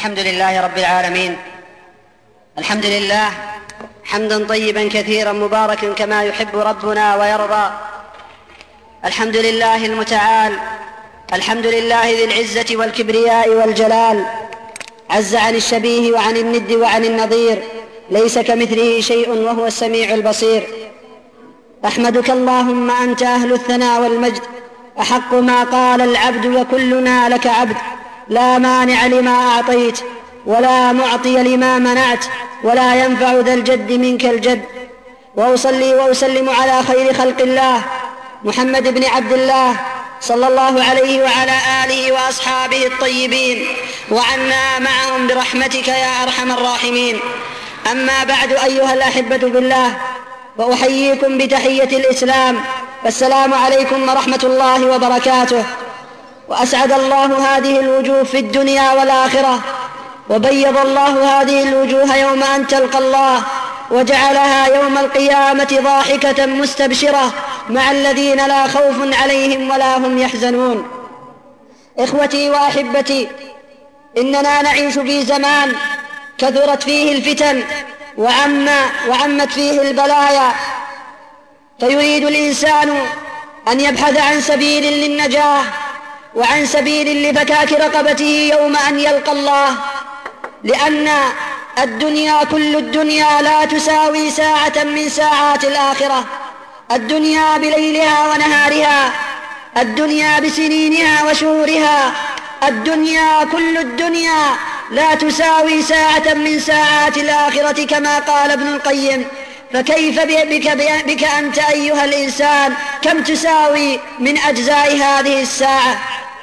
الحمد لله رب العالمين. الحمد لله حمدا طيبا كثيرا مباركا كما يحب ربنا ويرضى. الحمد لله المتعال، الحمد لله ذي العزة والكبرياء والجلال، عز عن الشبيه وعن الند وعن النظير، ليس كمثله شيء وهو السميع البصير. أحمدك اللهم أنت أهل الثناء والمجد، أحق ما قال العبد وكلنا لك عبد، لا مانع لما أعطيت ولا معطي لما منعت ولا ينفع ذا الجد منك الجد. وأصلي وأسلم على خير خلق الله محمد بن عبد الله صلى الله عليه وعلى آله وأصحابه الطيبين، وعنا معهم برحمتك يا أرحم الراحمين. أما بعد، أيها الأحبة بالله، وأحييكم بتحية الإسلام، فالسلام عليكم ورحمة الله وبركاته. وأسعد الله هذه الوجوه في الدنيا والآخرة، وبيض الله هذه الوجوه يوم أن تلقى الله، وجعلها يوم القيامة ضاحكة مستبشرة مع الذين لا خوف عليهم ولا هم يحزنون. إخوتي وأحبتي، إننا نعيش في زمان كثرت فيه الفتن وعمت فيه البلايا، فيريد الإنسان أن يبحث عن سبيل للنجاة وعن سبيل لفكاك رقبته يوم أن يلقى الله، لأن الدنيا كل الدنيا لا تساوي ساعة من ساعات الآخرة. الدنيا بليلها ونهارها، الدنيا بسنينها وشهورها، الدنيا كل الدنيا لا تساوي ساعة من ساعات الآخرة، كما قال ابن القيم: فكيف بك أنت أيها الإنسان، كم تساوي من أجزاء هذه الساعة؟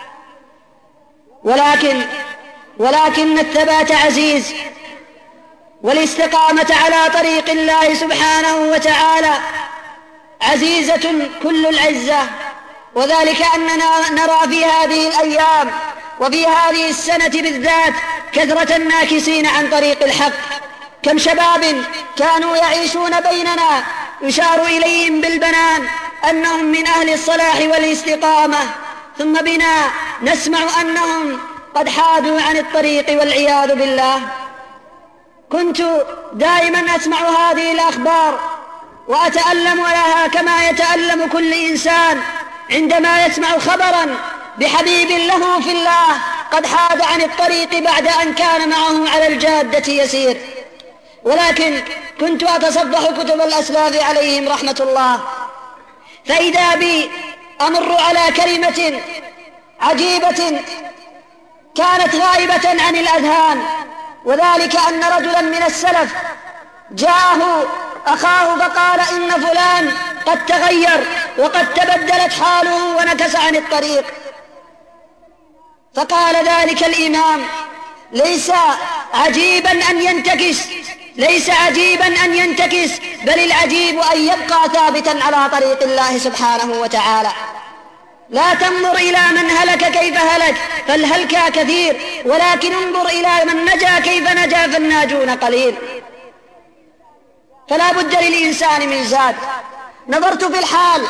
ولكن الثبات عزيز، والاستقامة على طريق الله سبحانه وتعالى عزيزة كل العزة. وذلك أننا نرى في هذه الأيام وفي هذه السنة بالذات كثرة الناكسين عن طريق الحق. كم شباب كانوا يعيشون بيننا يشار إليهم بالبنان أنهم من أهل الصلاح والاستقامة، ثم بنا نسمع أنهم قد حادوا عن الطريق والعياذ بالله. كنت دائما أسمع هذه الأخبار وأتألم لها كما يتألم كل إنسان عندما يسمع خبرا بحبيب له في الله قد حاد عن الطريق بعد أن كان معه على الجادة يسير. ولكن كنت أتصفح كتب الأسلاف عليهم رحمة الله، فإذا بي أمر على كلمة عجيبة كانت غائبة عن الأذهان، وذلك أن رجلا من السلف جاءه أخاه فقال: إن فلان قد تغير وقد تبدلت حاله ونكس عن الطريق. فقال ذلك الإمام: ليس عجيبا أن ينتكس، بل العجيب أن يبقى ثابتا على طريق الله سبحانه وتعالى. لا تنظر إلى من هلك كيف هلك، فالهلك كثير، ولكن انظر إلى من نجا كيف نجا، فالناجون قليل. فلا بد للإنسان من زاد. نظرت في الحال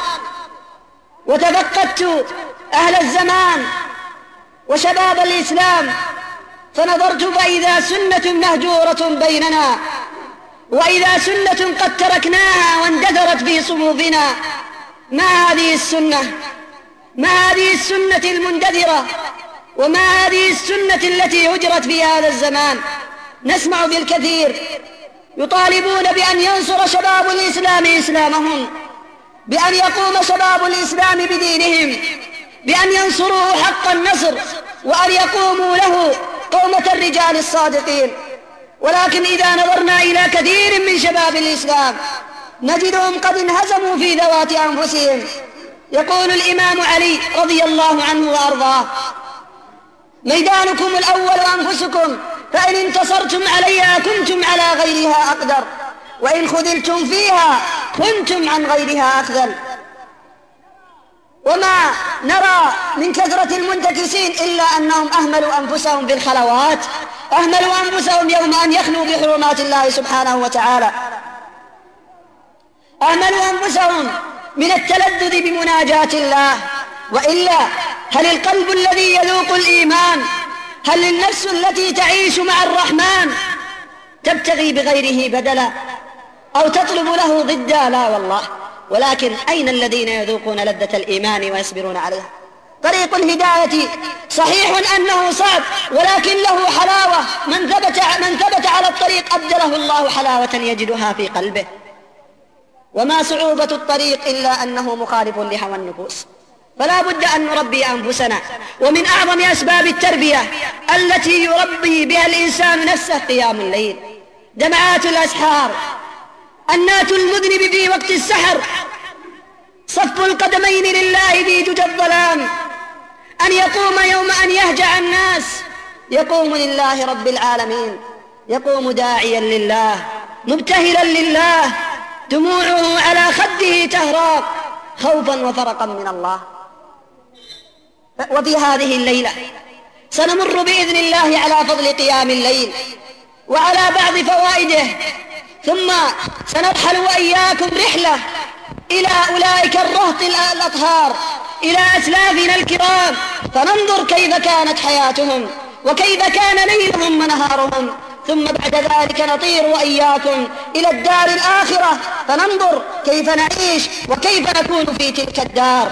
وتفقدت أهل الزمان وشباب الإسلام، فنظرت فإذا سنة مهجورة بيننا، وإذا سنة قد تركناها واندثرت في صفوفنا. ما هذه السنة؟ ما هذه السنة المندثرة؟ وما هذه السنة التي هجرت في هذا الزمان؟ نسمع بالكثير يطالبون بأن ينصر شباب الإسلام إسلامهم، بأن يقوم شباب الإسلام بدينهم، بأن ينصروه حق النصر، وأن يقوموا له قومة الرجال الصادقين. ولكن إذا نظرنا إلى كثير من شباب الإسلام نجدهم قد انهزموا في ذوات أنفسهم. يقول الإمام علي رضي الله عنه وأرضاه: ميدانكم الأول أنفسكم، فإن انتصرتم عليها كنتم على غيرها أقدر، وإن خذلتم فيها كنتم عن غيرها أخذل. وما نرى من كثرة المنتكسين إلا أنهم أهملوا أنفسهم في الخلوات، أهملوا أنفسهم يوم أن يخلوا بحرمات الله سبحانه وتعالى، أهملوا أنفسهم من التلذذ بمناجاة الله. وإلا هل القلب الذي يذوق الإيمان هل النفس التي تعيش مع الرحمن تبتغي بغيره بدلا أو تطلب له ضدا؟ لا والله. ولكن أين الذين يذوقون لذة الإيمان ويصبرون عليها؟ طريق الهداية صحيح أنه صعب، ولكن له حلاوة. من ثبت على الطريق أبدله الله حلاوة يجدها في قلبه. وما صعوبة الطريق إلا أنه مخالف لهوى النفوس. فلا بد أن نربي أنفسنا. ومن أعظم أسباب التربية التي يربي بها الإنسان نفسه قيام الليل، دمعات الأسحار، النات المذنب في وقت السحر، صف القدمين لله في جج الظلام، أن يقوم يوم أن يهجع الناس يقوم لله رب العالمين، يقوم داعيا لله مبتهلا لله، دموعه على خده تهراق خوفا وفرقا من الله. وفي هذه الليلة سنمر بإذن الله على فضل قيام الليل وعلى بعض فوائده، ثم سنرحل وإياكم رحلة إلى أولئك الرهط الأطهار، إلى أسلافنا الكرام، فننظر كيف كانت حياتهم وكيف كان ليلهم ونهارهم. ثم بعد ذلك نطير وإياكم إلى الدار الآخرة، فننظر كيف نعيش وكيف نكون في تلك الدار.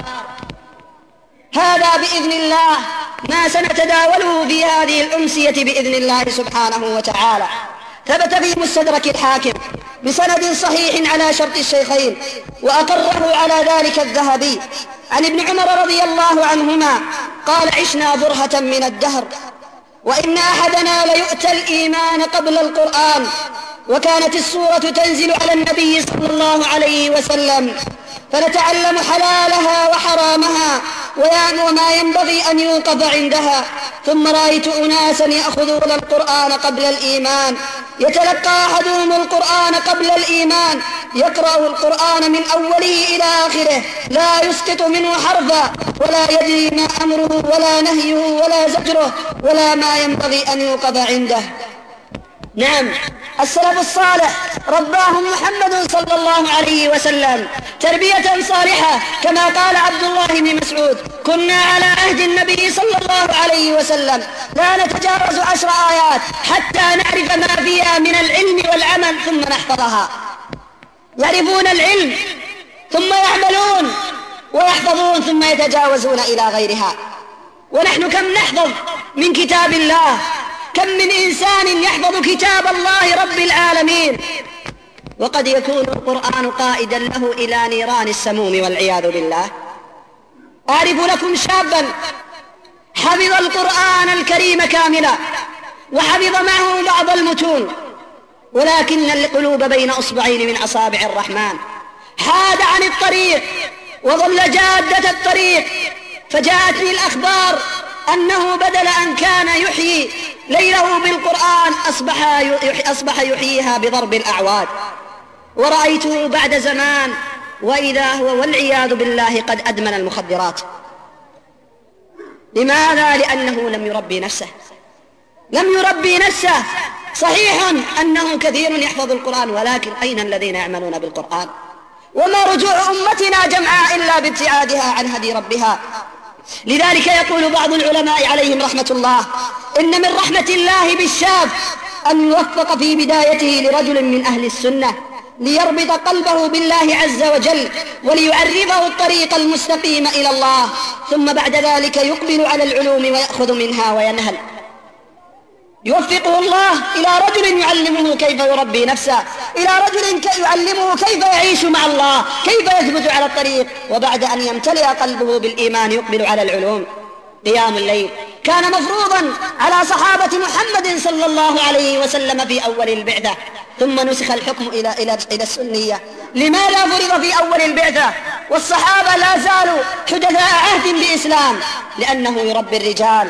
هذا بإذن الله ما سنتداوله في هذه الأمسية بإذن الله سبحانه وتعالى. ثبت في مستدرك الحاكم بسند صحيح على شرط الشيخين، وأقره على ذلك الذهبي، عن ابن عمر رضي الله عنهما قال: عشنا برهة من الدهر وإن أحدنا ليؤتى الإيمان قبل القرآن، وكانت السورة تنزل على النبي صلى الله عليه وسلم، فنتعلم حلالها وحرامها وما ينبغي أن يوقف عندها. ثم رأيت أناسا يأخذون القرآن قبل الإيمان، يتلقى أحدهم القرآن قبل الإيمان، يقرأ القرآن من أوله إلى آخره لا يسقط منه حرفا، ولا يدري ما أمره ولا نهيه ولا زجره ولا ما ينبغي أن يوقف عنده. نعم، السلف الصالح رباهم محمد صلى الله عليه وسلم تربية صالحة، كما قال عبد الله بن مسعود: كنا على عهد النبي صلى الله عليه وسلم لا نتجاوز 10 آيات حتى نعرف ما فيها من العلم والعمل ثم نحفظها. يعرفون العلم ثم يعملون ويحفظون ثم يتجاوزون إلى غيرها. ونحن كم نحفظ من كتاب الله، كم من إنسان يحفظ كتاب الله رب العالمين، وقد يكون القرآن قائدا له إلى نيران السموم والعياذ بالله. أعرف لكم شابا حفظ القرآن الكريم كاملا وحفظ معه بعض المتون، ولكن القلوب بين أصبعين من أصابع الرحمن، حاد عن الطريق وضل جادة الطريق. فجاءتني الأخبار أنه بدل أن كان يحيي ليله بالقرآن أصبح يحييها بضرب الأعواد. ورأيته بعد زمان وإذا هو والعياذ بالله قد أدمن المخدرات. لماذا؟ لأنه لم يربي نفسه، لم يربي نفسه. صحيح أنه كثير يحفظ القرآن، ولكن أين الذين يعملون بالقرآن؟ وما رجوع أمتنا جمعاء إلا بابتعادها عن هدي ربها. لذلك يقول بعض العلماء عليهم رحمة الله: إن من رحمة الله بالشاب أن يوفق في بدايته لرجل من أهل السنة ليربط قلبه بالله عز وجل وليعرفه الطريق المستقيم إلى الله، ثم بعد ذلك يقبل على العلوم ويأخذ منها وينهل. يوفقه الله إلى رجل يعلمه كيف يربي نفسه، إلى رجل يعلمه كيف يعيش مع الله، كيف يثبت على الطريق، وبعد أن يمتلئ قلبه بالإيمان يقبل على العلوم. قيام الليل كان مفروضا على صحابة محمد صلى الله عليه وسلم في أول البعثة، ثم نسخ الحكم إلى السنية. لماذا فرض في أول البعثة والصحابة لا زالوا حدثاء عهد بإسلام؟ لأنه يربي الرجال،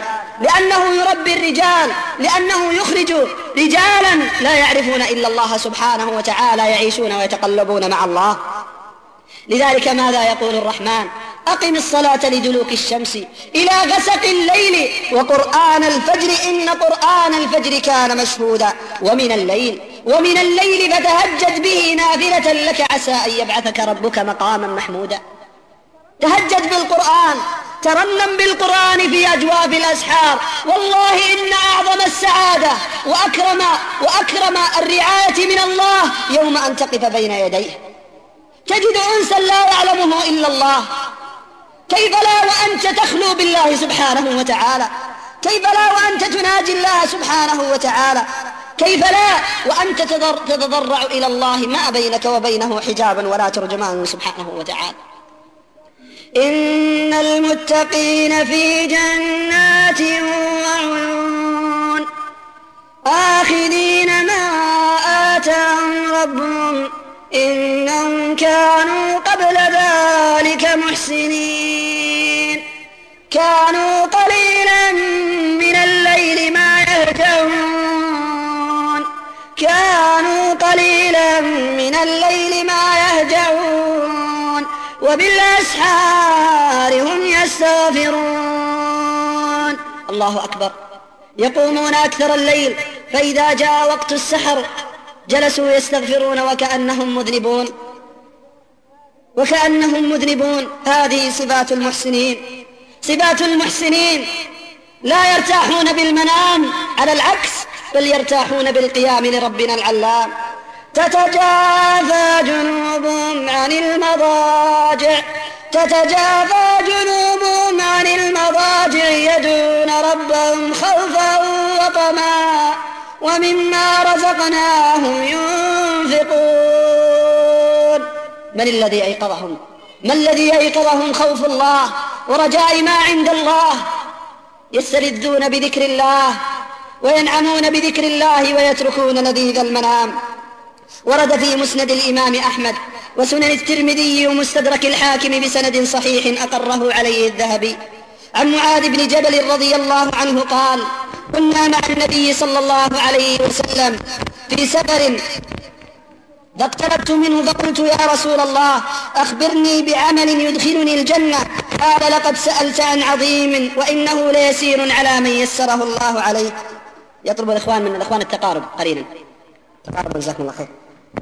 لأنه يخرج رجالا لا يعرفون إلا الله سبحانه وتعالى، يعيشون ويتقلبون مع الله. لذلك ماذا يقول الرحمن؟ أقم الصلاة لدلوك الشمس إلى غسق الليل وقرآن الفجر إن قرآن الفجر كان مشهودا ومن الليل فتهجد به نافلة لك عسى أن يبعثك ربك مقاما محمودا. تهجد بالقرآن، ترنم بالقرآن في أجواف الأسحار. والله إن أعظم السعادة وأكرم الرعاية من الله يوم أن تقف بين يديه تجد أنسا لا يعلمه إلا الله. كيف لا وأنت تخلو بالله سبحانه وتعالى؟ كيف لا وأنت تناجي الله سبحانه وتعالى؟ كيف لا وأنت تتضرع إلى الله ما بينك وبينه حجابا ولا ترجمان سبحانه وتعالى؟ إن المتقين في جنات وعيون آخذين ما آتاهم ربهم إنهم كانوا قبل ذلك محسنين. كانوا قليلا من الليل ما يهجعون وبالأسحار هم يستغفرون. الله أكبر. يقومون أكثر الليل، فإذا جاء وقت السحر جلسوا يستغفرون وكأنهم مذنبون. هذه صفات المحسنين. صفات المحسنين لا يرتاحون بالمنام، على العكس بل يرتاحون بالقيام لربنا العلام. تتجافى جنوبهم عن المضاجع يدعون ربهم خوفا وطمعا ومما رزقناهم ينفقون. من الذي أيقظهم خوف الله ورجاء ما عند الله؟ يستلذون بذكر الله وينعمون بذكر الله ويتركون لذيذ المنام. ورد في مسند الإمام أحمد وسنن الترمذي ومستدرك الحاكم بسند صحيح أقره عليه الذهبي عن معاذ بن جبل رضي الله عنه قال: كنا مع النبي صلى الله عليه وسلم في سفر فاقتربت منه فقلت: يا رسول الله أخبرني بعمل يدخلني الجنة. قال: لقد سألت عن عظيم وإنه ليسير على من يسره الله عليه. يطلب الإخوان من الإخوان التقارب قليلا. تقارب جزاكم الله خير.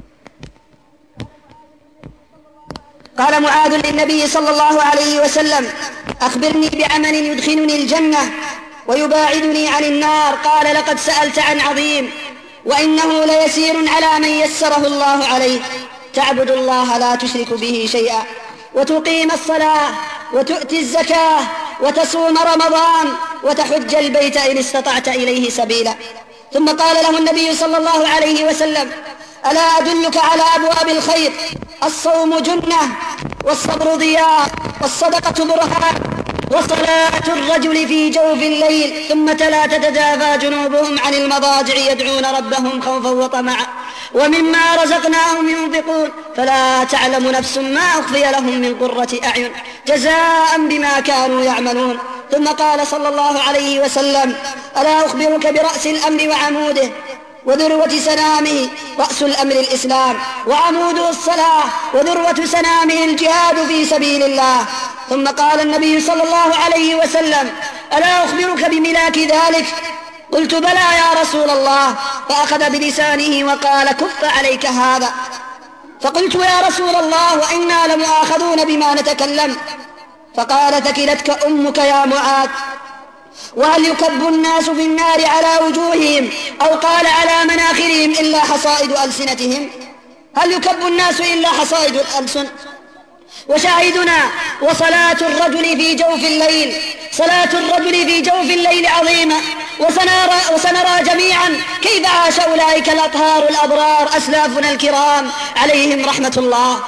قال معاذ للنبي صلى الله عليه وسلم: أخبرني بعمل يدخلني الجنة ويباعدني عن النار. قال: لقد سألت عن عظيم وإنه ليسير على من يسره الله عليه. تعبد الله لا تشرك به شيئا وتقيم الصلاة وتؤتي الزكاة وتصوم رمضان وتحج البيت إن استطعت إليه سبيلا. ثم قال له النبي صلى الله عليه وسلم: ألا أدلك على أبواب الخير؟ الصوم جنة، والصبر ضياء، والصدقة برهان، وصلاة الرجل في جوف الليل. ثم تلا: تتجافى جنوبهم عن المضاجع يدعون ربهم خوفا وطمعا ومما رزقناهم ينفقون. فلا تعلم نفس ما أخفي لهم من قرة أعين جزاء بما كانوا يعملون. ثم قال صلى الله عليه وسلم: ألا أخبرك برأس الأمر وعموده وذروة سنامه؟ رأس الأمر الإسلام، وعموده الصلاة، وذروة سنامه الجهاد في سبيل الله. ثم قال النبي صلى الله عليه وسلم: ألا أخبرك بملاك ذلك؟ قلت: بلى يا رسول الله. فأخذ بلسانه وقال: كف عليك هذا. فقلت: يا رسول الله وإنا لمؤاخذون بما نتكلم. فقال: ثكلتك أمك يا معاذ. وهل يكب الناس في النار على وجوههم أو قال على مناخرهم إلا حصائد ألسنتهم؟ هل يكب الناس إلا حصائد الألسن؟ وشاهدنا: وصلاة الرجل في جوف الليل، صلاة الرجل في جوف الليل عظيمة. وسنرى جميعا كيف عاش أولئك الأطهار الأبرار أسلافنا الكرام عليهم رحمة الله.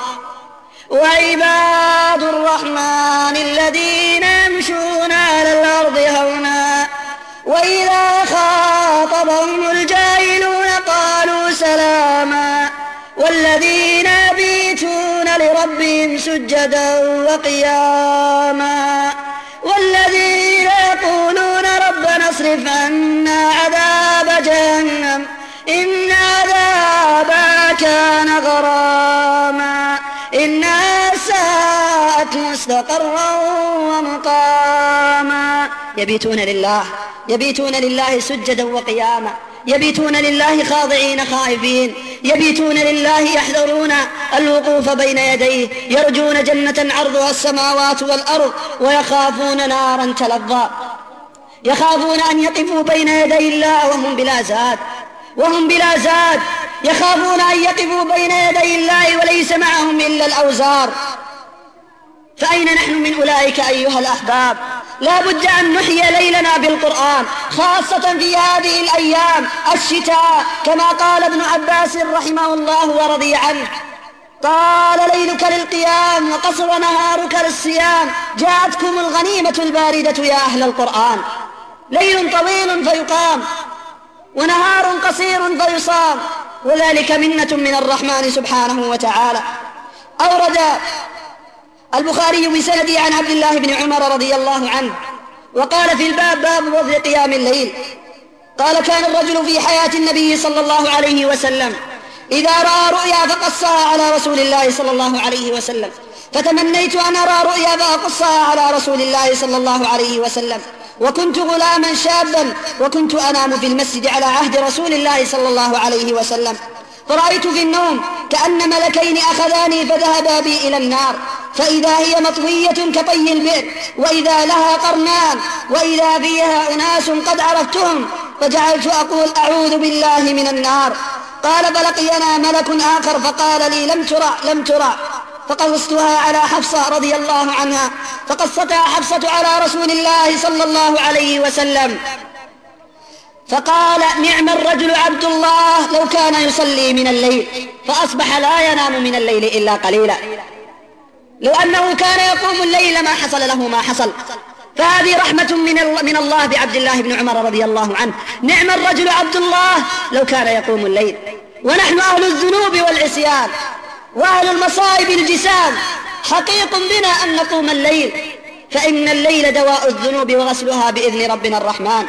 وعباد الرحمن الذين يمشون على الأرض هونا وإذا خاطبهم الجاهلون قالوا سلاما والذين يبيتون لربهم سجدا وقياما والذين يقولون ربنا اصرف عنا عذاب جهنم إن عذابها كان غراما إنها ساءت مستقرا ومقاما. يبيتون لله سجدا وقياما، يبيتون لله خاضعين خائفين، يبيتون لله يحذرون الوقوف بين يديه، يرجون جنة عرضها السماوات والأرض، ويخافون نارا تلظى، يخافون أن يقفوا بين يدي الله وهم بلا زاد، يخافون أن يقفوا بين يدي الله وليس معهم إلا الأوزار. فأين نحن من أولئك أيها الأحباب؟ لا بد أن نحيي ليلنا بالقرآن، خاصة في هذه الأيام الشتاء، كما قال ابن عباس رحمه الله ورضي عنه: طال ليلك للقيام وقصر نهارك للصيام، جاءتكم الغنيمة الباردة يا أهل القرآن. ليل طويل فيقام ونهار قصير فيصام، وذلك منة من الرحمن سبحانه وتعالى. أورد البخاري بسنده عن عبد الله بن عمر رضي الله عنه وقال في الباب: باب فضل قيام الليل. قال: كان الرجل في حياة النبي صلى الله عليه وسلم إذا رأى رؤيا فقصها على رسول الله صلى الله عليه وسلم، فتمنيت أن أرى رؤيا فأقصها على رسول الله صلى الله عليه وسلم، وكنت غلاما شابا، وكنت أنام في المسجد على عهد رسول الله صلى الله عليه وسلم، فرأيت في النوم كأن ملكين أخذاني فذهبا بي إلى النار، فإذا هي مطوية كطي البئر، وإذا لها قرنان، وإذا فيها أناس قد عرفتهم، فجعلت أقول: أعوذ بالله من النار. قال: فلقينا ملك آخر فقال لي: لم ترى. فقصتها على حفصة رضي الله عنها، فقصتها حفصة على رسول الله صلى الله عليه وسلم، فقال: نعم الرجل عبد الله لو كان يصلي من الليل، فأصبح لا ينام من الليل إلا قليلا. لو أنه كان يقوم الليل ما حصل له ما حصل. فهذه رحمة من الله بعبد الله بن عمر رضي الله عنه. نعم الرجل عبد الله لو كان يقوم الليل. ونحن أهل الذنوب والعصيان وأهل المصائب الجسام، حقيق بنا أن نقوم الليل، فإن الليل دواء الذنوب وغسلها بإذن ربنا الرحمن.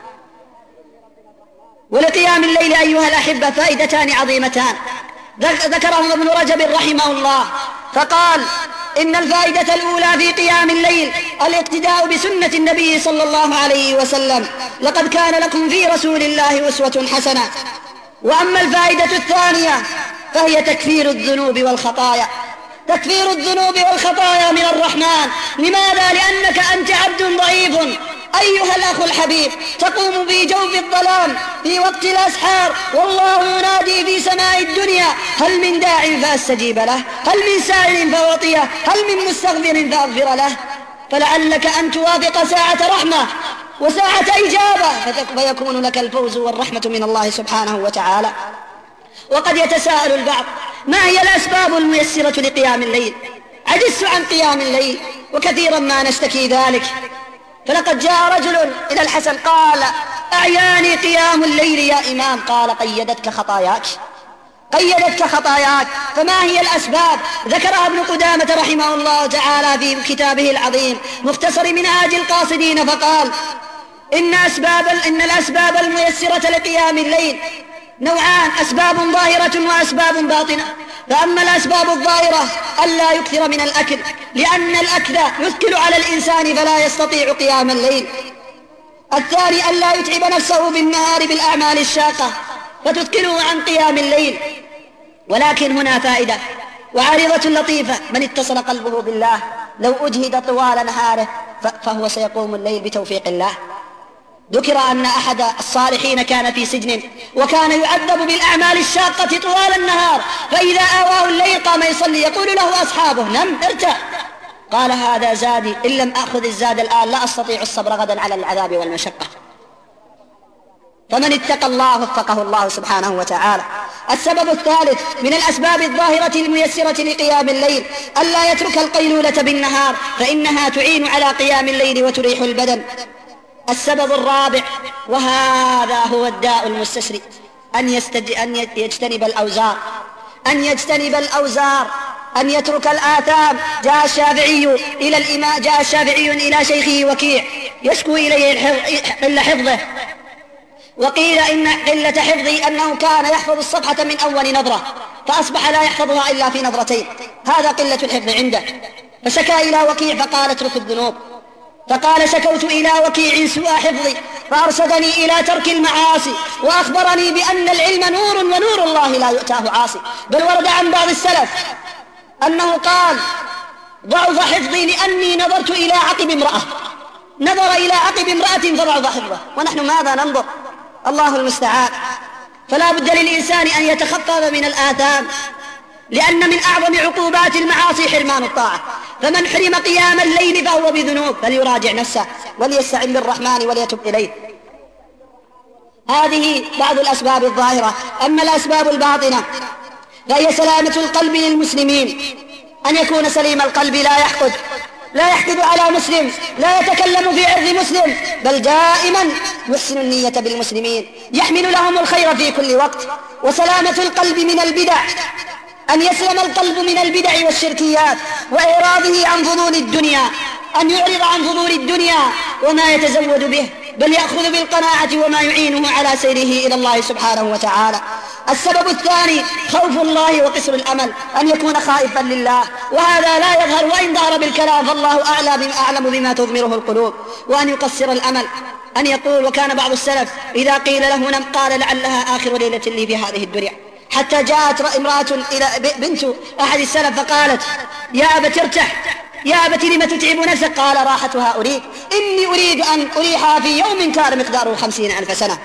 ولقيام الليل أيها الأحبة فائدتان عظيمتان ذكرهما ابن رجب رحمه الله، فقال: إن الفائدة الأولى في قيام الليل الاقتداء بسنة النبي صلى الله عليه وسلم، لقد كان لكم في رسول الله أسوة حسنة. وأما الفائدة الثانية فهي تكفير الذنوب والخطايا. تكفير الذنوب والخطايا من الرحمن. لماذا؟ لأنك أنت عبد ضعيف أيها الأخ الحبيب، تقوم في جوف الظلام في وقت الأسحار، والله ينادي في سماء الدنيا: هل من داع فأستجيب له، هل من سائل فأعطيه، هل من مستغفر فأغفر له. فلعلك أن توافق ساعة رحمة وساعة إجابة فيكون لك الفوز والرحمة من الله سبحانه وتعالى. وقد يتساءل البعض: ما هي الأسباب الميسرة لقيام الليل؟ عجزت عن قيام الليل وكثيرا ما نشتكي ذلك. فلقد جاء رجل إلى الحسن قال: أعياني قيام الليل يا إمام. قال: قيدتك خطاياك. فما هي الأسباب؟ ذكرها ابن قدامة رحمه الله تعالى في كتابه العظيم مختصر منهاج القاصدين، فقال: إن الأسباب الميسرة لقيام الليل نوعان: أسباب ظاهرة وأسباب باطنة. فأما الأسباب الظاهرة ألا يكثر من الأكل، لأن الأكل يثقل على الإنسان فلا يستطيع قيام الليل. الثاني ألا يتعب نفسه بالنهار بالأعمال الشاقة فتثقله عن قيام الليل. ولكن هنا فائدة وعارضة لطيفة: من اتصل قلبه بالله لو أجهد طوال نهاره فهو سيقوم الليل بتوفيق الله. ذكر أن أحد الصالحين كان في سجن وكان يعذب بالأعمال الشاقة طوال النهار، فإذا آواه الليل قام يصلي، يقول له أصحابه: نم ارتاح. قال: هذا زادي، إن لم أخذ الزاد الآن لا أستطيع الصبر غدا على العذاب والمشقة. فمن اتقى الله وفقه الله سبحانه وتعالى. السبب الثالث من الأسباب الظاهرة الميسرة لقيام الليل ألا يترك القيلولة بالنهار، فإنها تعين على قيام الليل وتريح البدن. السبب الرابع، وهذا هو الداء المستشري، أن يجتنب الأوزار، أن يترك الآثام. جاء الشافعي إلى شيخه وكيع يشكو إليه قلة حفظه، وقيل إن قلة حفظه أنه كان يحفظ الصفحة من أول نظرة فأصبح لا يحفظها إلا في نظرتين، هذا قلة الحفظ عنده. فشكى إلى وكيع فقال: اترك الذنوب فقال: شكوت إلى وكيع سوء حفظي فأرشدني إلى ترك المعاصي، وأخبرني بأن العلم نور ونور الله لا يؤتاه عاصي. بل ورد عن بعض السلف أنه قال: ضعف حفظي لأني نظرت إلى عقب امرأة، نظر إلى عقب امرأة فضعف حفظه. ونحن ماذا ننظر؟ الله المستعان. فلا بد للإنسان أن يتخفف من الآثام، لأن من أعظم عقوبات المعاصي حرمان الطاعة. فمن حرم قيام الليل فهو بذنوب، فليراجع نفسه وليستعن بالرحمن وليتب إليه. هذه بعض الأسباب الظاهرة. أما الأسباب الباطنة فهي سلامة القلب للمسلمين، أن يكون سليم القلب، لا يحقد على مسلم، لا يتكلم في عرض مسلم، بل دائما يحسن النية بالمسلمين، يحمل لهم الخير في كل وقت. وسلامة القلب من البدع، أن يسلم القلب من البدع والشركيات وإعراضه عن فضول الدنيا، أن يعرض عن فضول الدنيا وما يتزود به، بل يأخذ بالقناعة وما يعينه على سيره إلى الله سبحانه وتعالى. السبب الثاني خوف الله وقصر الأمل، أن يكون خائفا لله، وهذا لا يظهر، وإن ظهر بالكلام فالله أعلم بما تضمره القلوب. وأن يقصر الأمل، أن يقول: وكان بعض السلف إذا قيل له نم قال: لعلها آخر ليلة لي في هذه الدنيا. حتى جاءت امرأة إلى بنت أحد السلف فقالت: يا أبت ارتح، يا أبت لم تتعب نفسك؟ قال: راحتها أريد، إني أريد أن أريحها في يوم كان مقداره 50,000 سنة.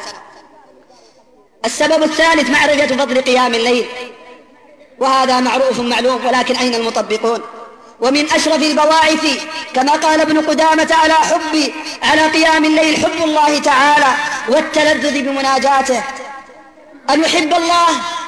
السبب الثالث معرفة فضل قيام الليل، وهذا معروف معلوم، ولكن أين المطبقون؟ ومن أشرف البواعث كما قال ابن قدامة على قيام الليل حب الله تعالى والتلذذ بمناجاته، أن يحب الله،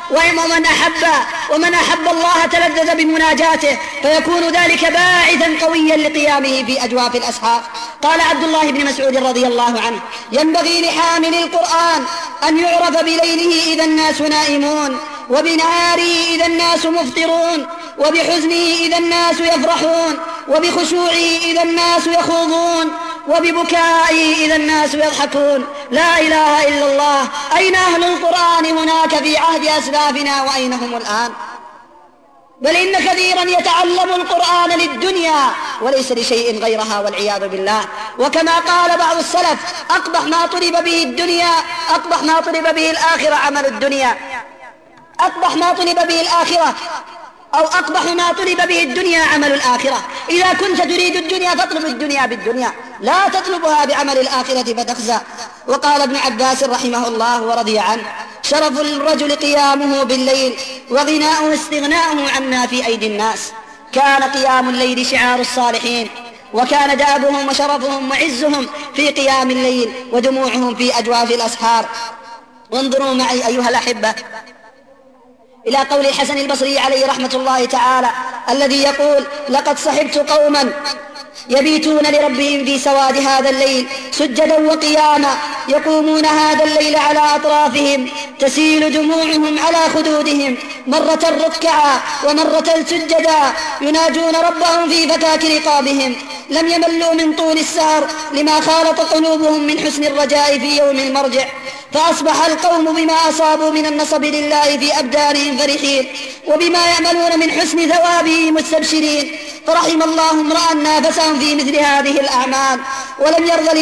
ومن أحب الله تلذذ بمناجاته، فيكون ذلك باعثا قويا لقيامه في أجواف الأسحار. قال عبد الله بن مسعود رضي الله عنه: ينبغي لحامل القرآن أن يعرف بليله إذا الناس نائمون، وبنهاره إذا الناس مفطرون، وبحزنه إذا الناس يفرحون، وبخشوعه إذا الناس يخوضون، وببكائه إذا الناس يضحكون. لا إله إلا الله. أين أهل القرآن هناك في عهد أسلافنا، وأين هم الآن؟ بل إن كثيرا يتعلم القرآن للدنيا وليس لشيء غيرها والعياذ بالله. وكما قال بعض السلف: أقبح ما طلب به الدنيا، أقبح ما طلب به الآخرة عمل الدنيا. أقبح ما طلب به الآخرة، أو أقبح ما طلب به الدنيا عمل الآخرة. إذا كنت تريد الدنيا فاطلب الدنيا بالدنيا، لا تطلبها بعمل الآخرة فتخزى. وقال ابن عباس رحمه الله ورضي عنه: شرف الرجل قيامه بالليل، وغناؤه استغناؤه عما في أيدي الناس. كان قيام الليل شعار الصالحين، وكان دابهم وشرفهم وعزهم في قيام الليل، ودموعهم في أجواف الأسحار. وانظروا معي أيها الأحبة إلى قول الحسن البصري عليه رحمة الله تعالى الذي يقول: لقد صحبت قوما يبيتون لربهم في سواد هذا الليل سجدا وقياما، يقومون هذا الليل على أطرافهم، تسيل دموعهم على خدودهم، مرة ركعا ومرة سجدا، يناجون ربهم في فكاك رقابهم. لم يملوا من طول السهر لما خالط قلوبهم من حسن الرجاء في يوم المرجع. فأصبح القوم بما أصابوا من النصب لله في أبدانهم فرحين، وبما يأملون من حسن ثوابه مستبشرين. فرحم الله امرأ نافسهم في مثل هذه الأعمال، ولم يرض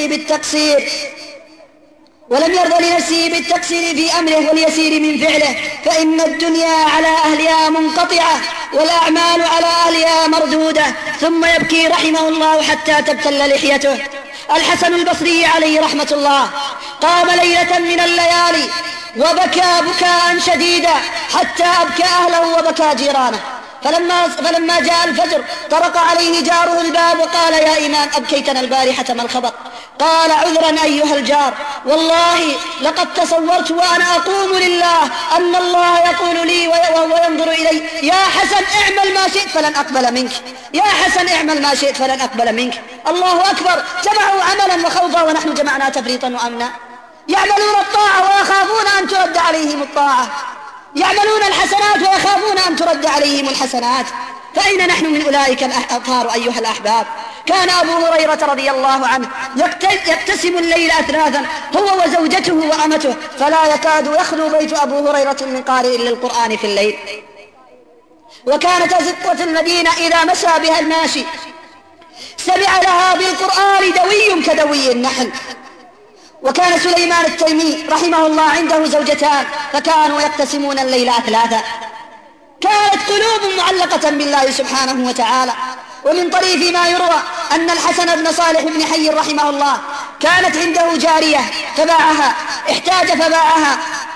لنفسه بالتقصير في أمره واليسير من فعله، فإن الدنيا على أهلها منقطعة، والأعمال على أهلها مردودة. ثم يبكي رحمه الله حتى تبتل لحيته. الحسن البصري عليه رحمة الله قام ليلة من الليالي وبكى بكاء شديدا حتى أبكى أهله وبكى جيرانه. فلما جاء الفجر طرق عليه جاره الباب وقال: يا إمام، أبكيتنا البارحة، ما الخبر؟ قال: عذرا أيها الجار، والله لقد تصورت وأنا أقوم لله أن الله يقول لي وهو ينظر إلي: يا حسن اعمل ما شئت فلن أقبل منك، يا حسن اعمل ما شئت فلن أقبل منك. الله أكبر. جمعوا عملا وخوفا ونحن جمعنا تفريطا وأمنا. يعملون الطاعة ويخافون أن ترد عليهم الطاعة، يعملون الحسنات ويخافون أن ترد عليهم الحسنات. فأين نحن من أولئك الأطهار أيها الأحباب؟ كان أبو هريرة رضي الله عنه يقتسم الليل أثلاثا، هو وزوجته وأمته، فلا يكاد يخلو بيت أبو هريرة من قارئ للقرآن في الليل. وكانت أزقة المدينة إذا مشى بها الماشي سمع لها بالقرآن دوي كدوي النحل. وكان سليمان التيمي رحمه الله عنده زوجتان، فكانوا يقتسمون الليل 3. كانت قلوب معلقة بالله سبحانه وتعالى. ومن طريف ما يروى أن الحسن بن صالح بن حي رحمه الله كانت عنده جارية فباعها، احتاج فباعها،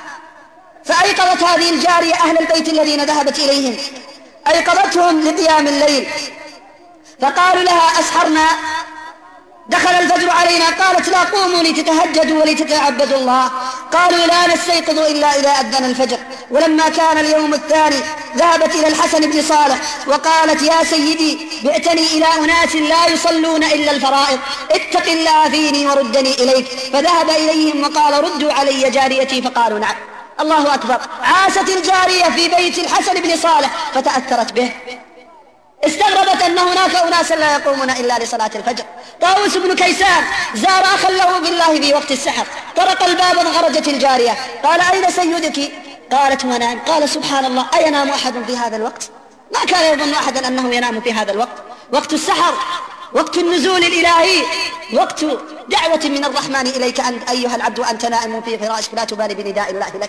فأيقظت هذه الجارية أهل البيت الذين ذهبت إليهم، أيقظتهم لقيام الليل، فقالوا لها: أسحرنا، دخل الفجر علينا. قالت: لا، قوموا لتتهجدوا ولتتعبدوا الله. قالوا: لا نستيقظ إلا إذا أذن الفجر. ولما كان اليوم الثاني ذهبت إلى الحسن بن صالح وقالت: يا سيدي، بعتني إلى أناس لا يصلون إلا الفرائض، اتق الله فيني وردني إليك. فذهب إليهم وقال: ردوا علي جاريتي. فقالوا: نعم. الله أكبر. عاشت الجارية في بيت الحسن بن صالح فتأثرت به، استغربت أن هناك أناسا لا يقومون إلا لصلاة الفجر. طاووس بن كيسان زار أخا له بالله في وقت السحر، طرق الباب وخرجت الجارية، قال: أين سيدك؟ قالت: هو نائم. قال: سبحان الله، أينام أحد في هذا الوقت؟ ما كان يظن أحدا أنه ينام في هذا الوقت، وقت السحر، وقت النزول الإلهي، وقت دعوة من الرحمن إليك أنت أيها العبد وأنت نائم في فراشك، لا تبالي بنداء الله لك.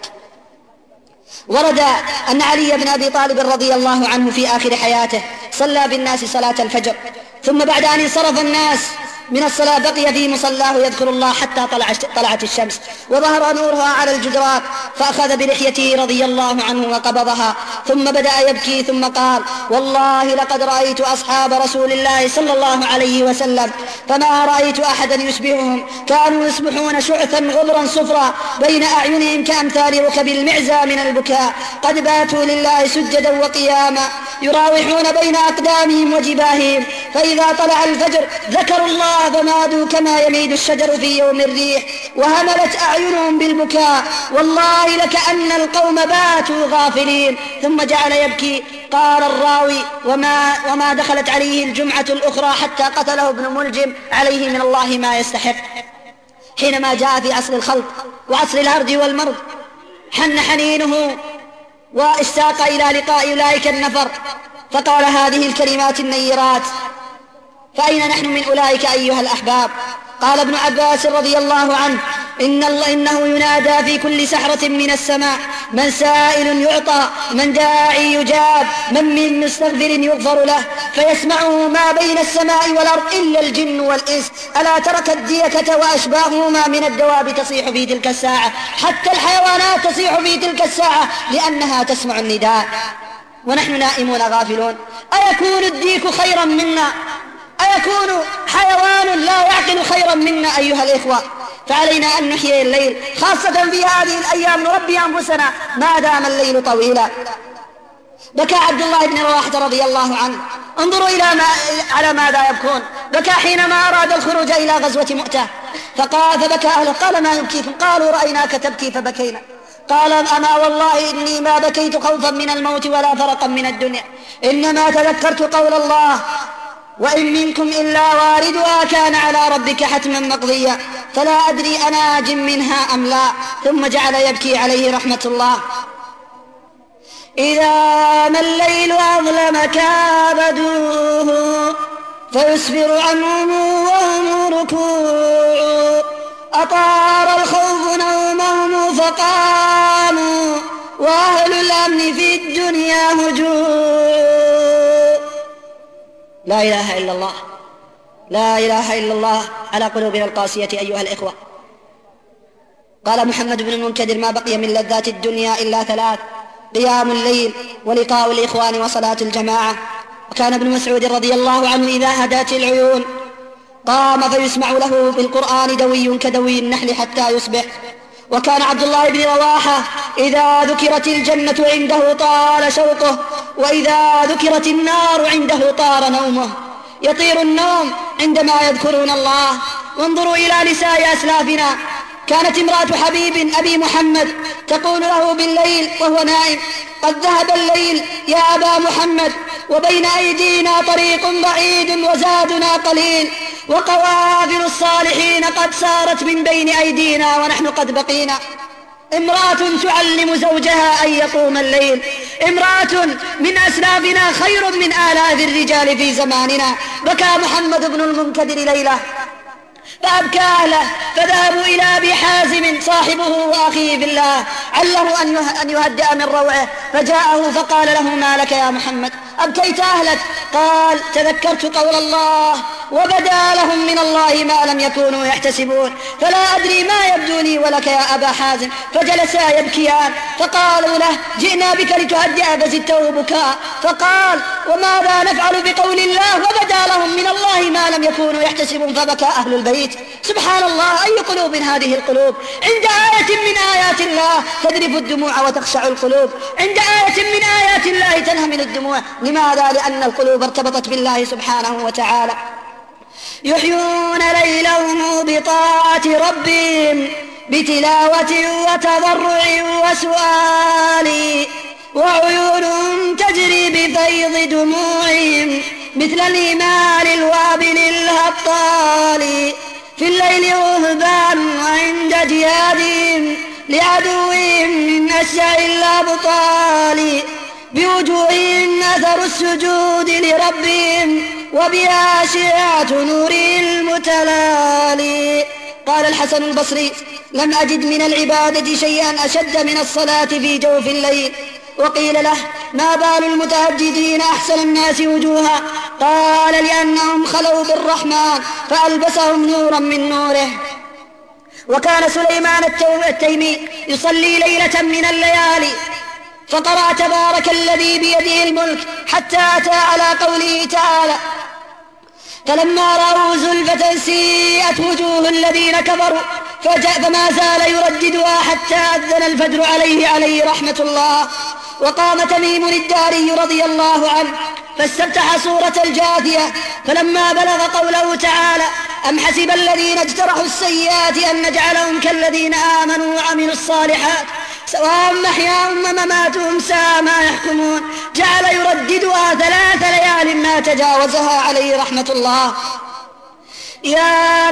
ورد أن علي بن أبي طالب رضي الله عنه في آخر حياته صلى بالناس صلاة الفجر، ثم بعد أن انصرف الناس من الصلاة بقي في مصلاه يذكر الله حتى طلعت الشمس وظهر نورها على الجدران، فأخذ بلحيته رضي الله عنه وقبضها، ثم بدأ يبكي، ثم قال: والله لقد رأيت أصحاب رسول الله صلى الله عليه وسلم فما رأيت أحدا يشبههم، كانوا يصبحون شعثا غبرا صفرا بين أعينهم كأمثال ركب المعزى من البكاء، قد باتوا لله سجدا وقياما يراوحون بين أقدامهم وجباههم، فإذا طلع الفجر ذكروا الله فمادوا كما يميد الشجر في يوم الريح، وهملت أعينهم بالبكاء، والله لكأن القوم باتوا غافلين. ثم جعل يبكي. قال الراوي: وما دخلت عليه الجمعة الأخرى حتى قتله ابن ملجم عليه من الله ما يستحق. حينما جاء في عصر الخلق وعصر الهرج والمرض حن حنينه واشتاق إلى لقاء أولئك النفر، فقال هذه الكلمات النيرات: فأين نحن من أولئك أيها الأحباب؟ قال ابن عباس رضي الله عنه: إنه ينادى في كل سحرة من السماء: من سائل يعطى، من داعي يجاب، من مستغفر يغفر له، فيسمعه ما بين السماء والأرض إلا الجن والإنس. ألا ترك الديكة وأشباههما من الدواب تصيح في تلك الساعة، حتى الحيوانات تصيح في تلك الساعة لأنها تسمع النداء، ونحن نائمون غافلون. أيكون الديك خيرا منا؟ أيكون حيوان لا يعقل خيرا منا أيها الإخوة؟ فعلينا أن نحيي الليل، خاصة في هذه الأيام نربي أنفسنا ما دام الليل طويلا. بكى عبد الله بن رواحة رضي الله عنه، انظروا على ماذا يبكون. بكى حينما أراد الخروج إلى غزوة مؤتة، فبكى أهله. قال: ما يبكيكم؟ قالوا: رأيناك تبكي فبكينا. قال: أما والله إني ما بكيت خوفا من الموت ولا فرقا من الدنيا، إنما تذكرت قول الله: وإن منكم إلا واردها كان على ربك حتما مقضيا، فلا أدري أناج منها أم لا. ثم جعل يبكي عليه رحمة الله: إذا ما الليل أظلم كابدوه فيسفر عنهم وهم ركوع، أطار الخوف نومهم فقاموا وأهل الأمن في الدنيا هجوع. لا إله إلا الله، لا إله إلا الله على قلوبنا القاسية أيها الإخوة. قال محمد بن المنكدر: ما بقي من لذات الدنيا إلا 3: قيام الليل، ولقاء الإخوان، وصلاة الجماعة. وكان ابن مسعود رضي الله عنه إذا هدات العيون قام فيسمع له بالقرآن دوي كدوي النحل حتى يصبح. وكان عبد الله بن رواحة إذا ذكرت الجنة عنده طال شوقه، وإذا ذكرت النار عنده طار نومه، يطير النوم عندما يذكرون الله. وانظروا إلى نساء أسلافنا، كانت امرأة حبيب أبي محمد تقول له بالليل وهو نائم: قد ذهب الليل يا أبا محمد، وبين أيدينا طريق بعيد وزادنا قليل، وقوافل الصالحين قد سارت من بين أيدينا ونحن قد بقينا. امرأة تعلم زوجها أن يقوم الليل، امرأة من أسلافنا خير من آلاف الرجال في زماننا. بكى محمد بن المنكدر ليلة فأبكى أهله، فذهبوا إلى أبي حازم صاحبه وأخيه بالله علّه أن يهدأ من روعه، فجاءه فقال له: ما لك يا محمد؟ أبكيت أهلك؟ قال: تذكرت قول الله: وبدا لهم من الله ما لم يكونوا يحتسبون. فلا أدري ما يبدو لي ولك يا أبا حازم. فجلسا يبكيان، فقالوا له: جئنا بك لتهدئ، فزدته بكاء. فقال: وماذا نفعل بقول الله: وبدا لهم من الله ما لم يكونوا يحتسبون؟ فبكى أهل البيت. سبحان الله، أي قلوب هذه القلوب! عند آية من آيات الله تذرف الدموع وتخشع القلوب، عند آية من آيات الله تنهمل الدموع. لماذا؟ لأن القلوب ارتبطت بالله سبحانه وتعالى. يحيون ليلهم بطاعة ربهم بتلاوة وتضرع وسؤال، وعيونهم تجري بفيض دموعهم مثل الإمال الوابل الهطال. في الليل رهبان وعند جهادهم لعدوهم من أشجع الأبطال، بوجوههم أثر السجود لربهم وبها شعاع نور المتلالي. قال الحسن البصري: لم أجد من العبادة شيئا أشد من الصلاة في جوف الليل. وقيل له: ما بال المتهجدين أحسن الناس وجوها؟ قال: لأنهم خلوا بالرحمن فألبسهم نورا من نوره. وكان سليمان التيمي يصلي ليلة من الليالي فقرأ: تبارك الذي بيده الملك، حتى أتى على قوله تعالى: فلما رأوا زلفة سيئت وجوه الذين كفروا، فما زال يرددها حتى أذن الفجر عليه رحمة الله. وقام تميم الداري رضي الله عنه فاستفتح سورة الجاثية، فلما بلغ قوله تعالى: أم حسب الذين اجترحوا السيئات أن نجعلهم كالذين آمنوا وعملوا الصالحات سواء محياهم ومماتهم ساء ما يحكمون، جعل يرددها 3 ليال ما تجاوزها عليه رحمة الله. يا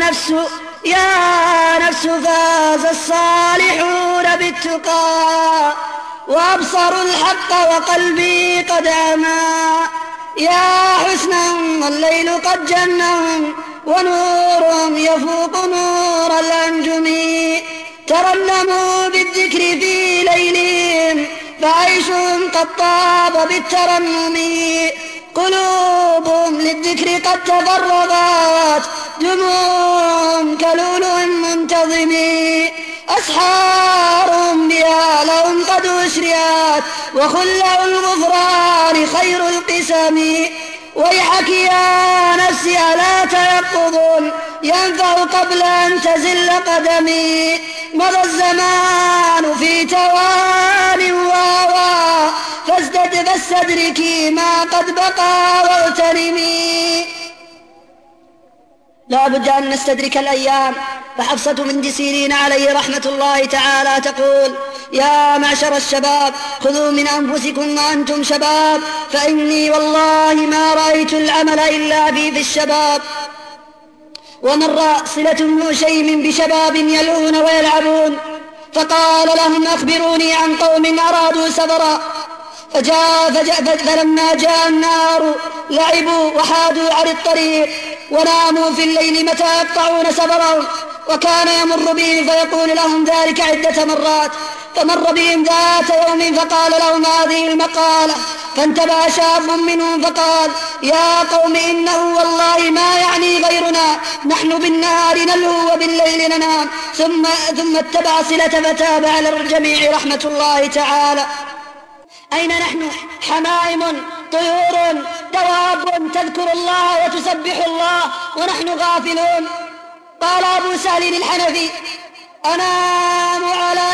نفس فاز الصالحون بالتقى، وأبصروا الحق وقلبي قد عمى. يا حسنهم والليل قد جنهم، ونورهم يفوق نور الأنجم. ترنموا بالذكر في ليلهم، فعيشهم قد طاب بالترنم. قلوبهم للذكر قد تفرغت، دموعهم كلؤلؤ منتظم. أسحارهم بها لهم قد أشريت، وخلع الغفران خير القسم. ويحك يا نفسي ألا تيقظ ينفع قبل أن تزل قدمي. مضى الزمان في توان واوا، فاستدركي ما قد بقى واغتنمي. لا بد أن نستدرك الأيام. فحفصة بنت سيرين عليه رحمة الله تعالى تقول: يا معشر الشباب، خذوا من أنفسكم وأنتم شباب، فإني والله ما رأيت العمل إلا في الشباب. ومر صلة بن شيم بشباب يلعون ويلعبون، فقال لهم: أخبروني عن قوم أرادوا سفرا. فلما جاء النار لعبوا وحادوا عن الطريق، وناموا في الليل متى يقطعون سفرهم. وكان يمر بهم فيقول لهم ذلك عدة مرات. فمر بهم ذات يوم فقال لهم هذه المقالة، فانتبه شاب منهم فقال: يا قوم، إنه والله ما يعني غيرنا، نحن بالنهار نلهو وبالليل ننام. ثم اتبع صلة فتاب على الجميع رحمة الله تعالى. أين نحن؟ حمائم، طيور، دواب تذكر الله وتسبح الله، ونحن غافلون. قال أبو سهل الحنفي: أنام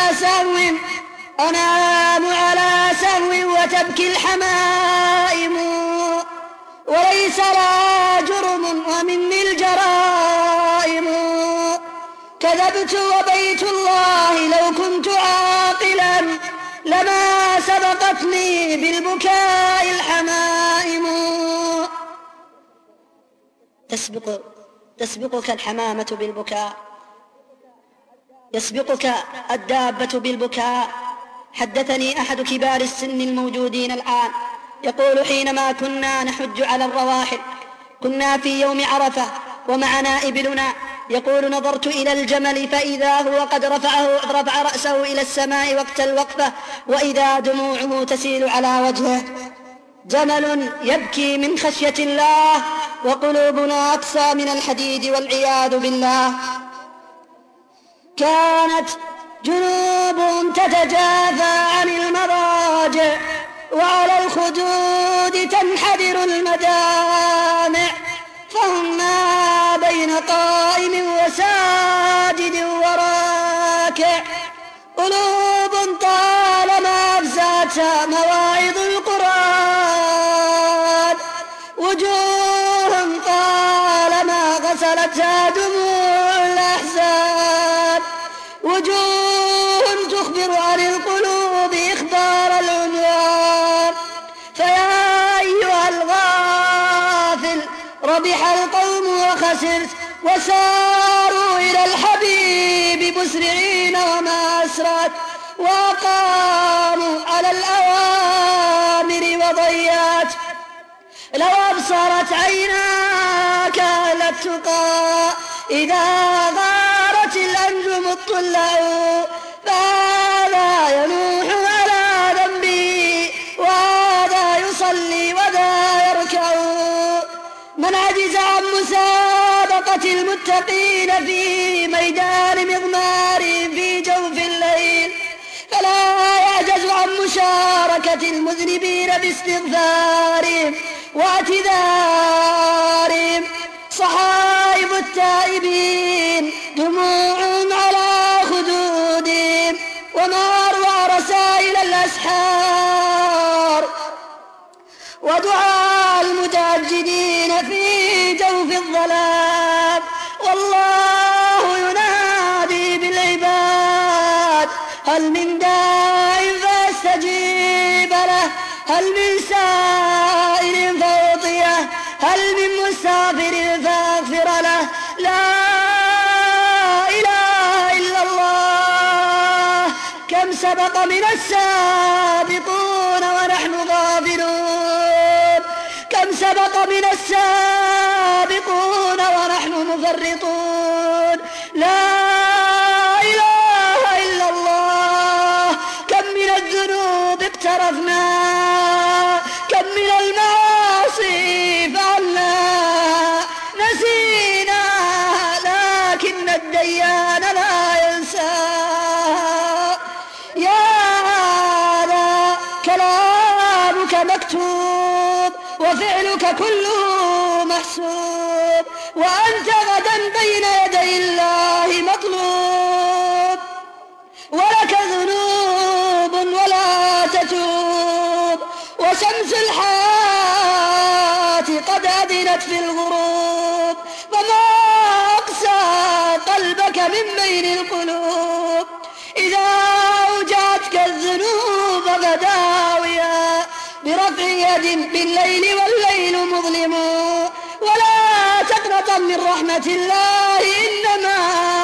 على سهو وتبكي الحمائم، وليس لا جرم ومني الجرائم. كذبت وبيت الله لو كنت عاقلا، لما سبقتني بالبكاء الحمائم. تسبقك الحمامة بالبكاء، يسبقك الدابة بالبكاء، حدثني أحد كبار السن الموجودين الآن يقول: حينما كنا نحج على الرواحل كنا في يوم عرفة ومعنا إبلنا، يقول: نظرت إلى الجمل فإذا هو قد رفع رأسه إلى السماء وقت الوقفة، وإذا دموعه تسيل على وجهه. جمل يبكي من خشية الله وقلوبنا أقسى من الحديد والعياذ بالله. كانت جنوبهم تتجافى عن المضاجع وعلى الخدود تنحدر المدامع، فهم ما بين قائم وساجد وراكع. قلوب طالما أفزعتها مواعظ القرآن، وجوه طالما غسلتها دموع الأحزان، وجوه تخبر عن القلوب إخبار العنوان. فيا أيها الغافل، ربح القوم وخسرت، وساروا إلى الحبيب مسرعين وما أسرت، وقاموا على الأوامر وضيعت. لو أبصرت عيناك أهل التقى إذا غارت الأنجم الطلع، فهذا ينوح على ذنبه وهذا يصلي وذا يركع. من عجز عن مسابقة المتقين في ميدان مضمار في جوف الليل فلا يعجز عن مشاركة المذنبين باستغفارهم واعتذارهم. صحائف التائبين دموع على خدودهم، وما أروع رسائل الأسحار ودعاء المتعجدين في جوف الظلام. والله ينادي بالعباد: هل من داع فاستجيب له، هل من سائل فأعطيه، هل من مسافر فأغفر له. لا إله إلا الله. كم سبق من السابقون ونحن غافلون، كم سبق من السابقون ونحن مفرطون. لا إله إلا الله. كم من الذنوب اقترفنا، كم من المعاصي فعلنا، نسينا لكن الديان لا ينسى. يا هذا كلامك مكتوب وفعلك كله محسوب، وأنت غدا بين يدي الله مطلوب، ولك ذنوب ولا تتوب، وشمس الحياة قد أذنت في الغروب. فما أقسى قلبك من بين القلوب، إذا أوجعتك الذنوب فداويا برفع يد بالليل والليل مظلم. ولا تقنط من رحمة الله، إنما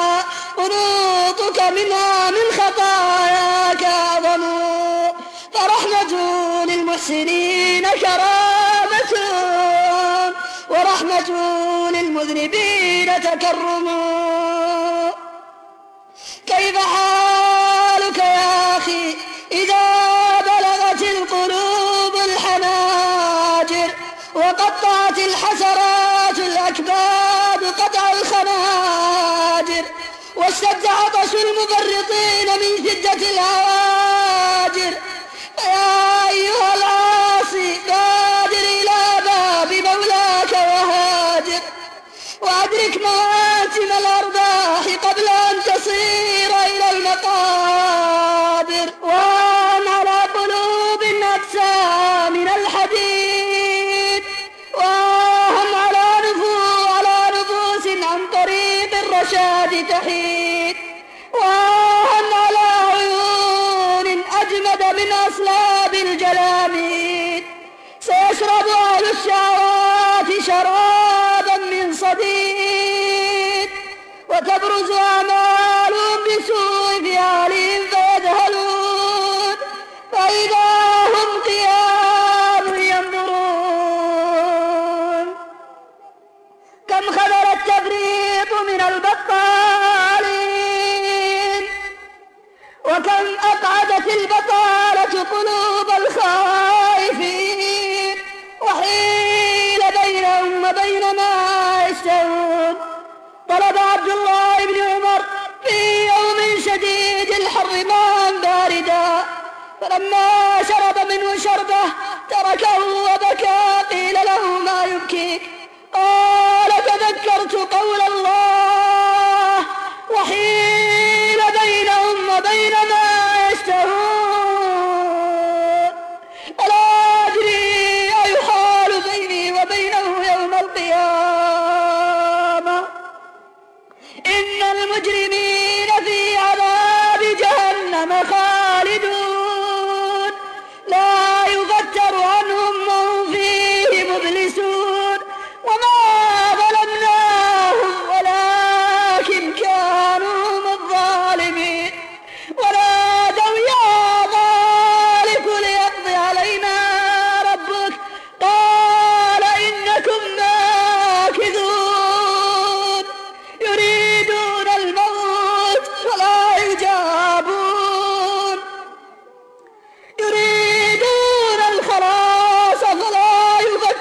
قنوطك منها من خطاياك أعظم. فرحمة للمحسنين كرامة، ورحمة للمذنبين تكرم. كيف حالك يا أخي إذا بلغت القلوب الحناجر، وقطعت الحسرات الأكباد قطع الخناجر، واشتد عطش المفرطين من شدة الهواجر. يا أيها العاصي بادر إلى باب مولاك وهاجر، وأدرك مواسم الأرباح قبل أن تصير إلى المقابر. وأن على قلوب أقسى من الحديد، وأن على نفوس عن طريق الرشاد تحيد، وأن على عيون أجمد من أصلاب الجلاميد. سيشرب أهل الشهوات شرابا من صديد، وتبرز أعمالهم بسوء فعالهم فيذهلون. فلما شرب منه شربة تركه وبكى. قيل له ما يبكيك؟ قال تذكرت قول الله وحيل بينهم وبين ما يشتهون ألا أدري أيحال بيني وبينه يوم القيامة إن المجرمين في عذاب جهنم خالدون لا يفتر عنهم وهم فيه مبلسون وما ظلمناهم ولكن كانوا هم الظالمين ونادوا يا مالك ليقضي علينا ربك قال إنكم ماكثون يريدون الموت فلا يجابون يريدون الخلاص فلا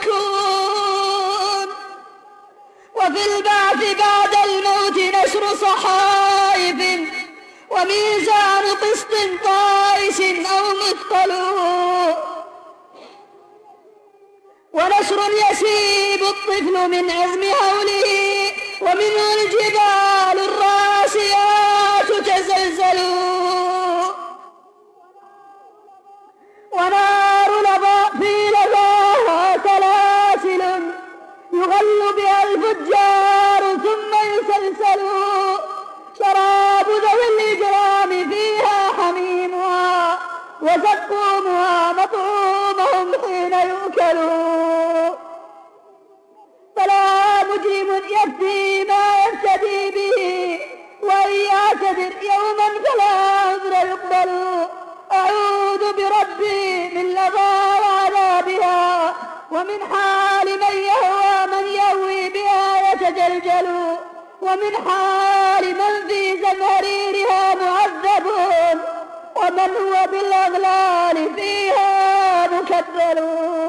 يفكون وفي البعث بعد الموت نشر صحائف وميزان قسط طائش أو مثقل ونشر يسيب الطفل من عزم هوله ومنه الجبال الراسيات تزلزل ونار في لظاها سلاسل يغل بها الفجار ثم يسلسل شراب ذوي الإجرام فيها حميمها وزقومها مطعومهم حين يؤكلون فلا مجرم يفتي ما يفتدي به وإن يعتذر يوما فلا عذر يقبل أعوذ بربي من لظى وعذابها ومن حال من يهوي بها يتجلجل ومن حال من في زمهريرها معذب ومن هو بالأغلال فيها مكبل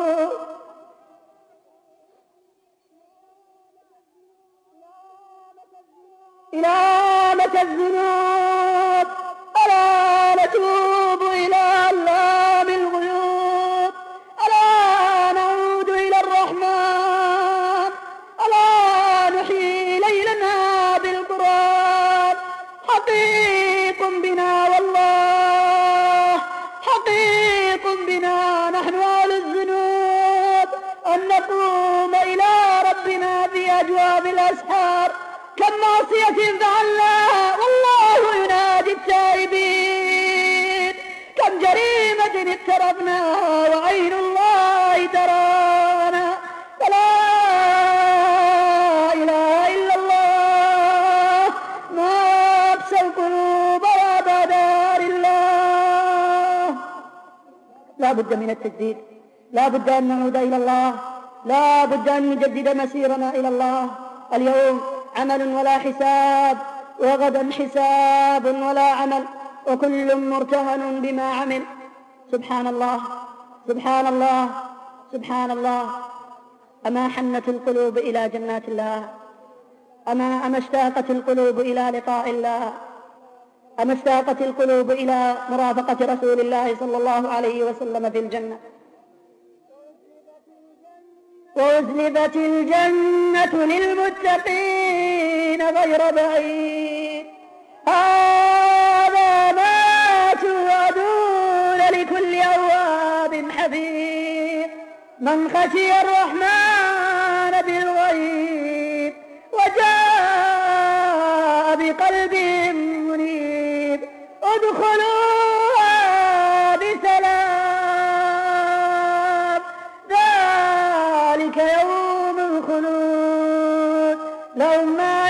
إلى متى الذنوب ألا نتوب إلى علام الغيوب ألا نعود إلى الرحمن ألا نحيي ليلنا بالقرآن حقيق بنا والله حقيق بنا نحن أهل الذنوب أن نقوم إلى ربنا في أجواب الأسحار كم معصية فعلناها والله ينادي التائبين كم جريمة اقترفناها وعين الله ترانا فلا إله إلا الله ما أبسى القلوب وأبى دار الله. لا بد من التجديد لا بد أن نعود إلى الله لا بد أن نجدد مسيرنا إلى الله. اليوم عمل ولا حساب وغدا حساب ولا عمل وكل مرتهن بما عمل. سبحان الله سبحان الله سبحان الله. أما حنت القلوب إلى جنات الله أما اشتاقت القلوب إلى لقاء الله أما اشتاقت القلوب إلى مرافقة رسول الله صلى الله عليه وسلم في الجنة. وأزلفت الجنة للمتقين غير بعيد هذا ما توعدون لكل أواب حفيظ من خشي الرحمن بالغيب وجاء بقلب منيب ادخلوها بسلام ذلك يوم الخلود لهم ما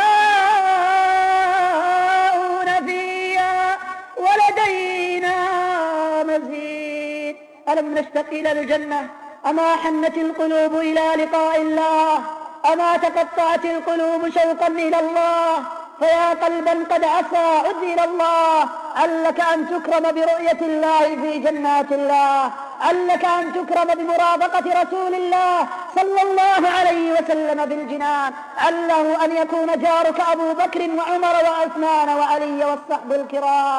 يشاءون فيها ولدينا مزيد. ألم نشتق إلى الجنة أما حنت القلوب إلى لقاء الله أما تقطعت القلوب شوقا إلى الله فيا قلبا قد عصى عد إلى الله علك أن تكرم برؤية الله في جنات الله علك أن تكرم بمرافقة رسول الله صلى الله عليه وسلم بالجنان عله أن يكون جارك أبو بكر وعمر وعثمان وعلي والصحب الكرام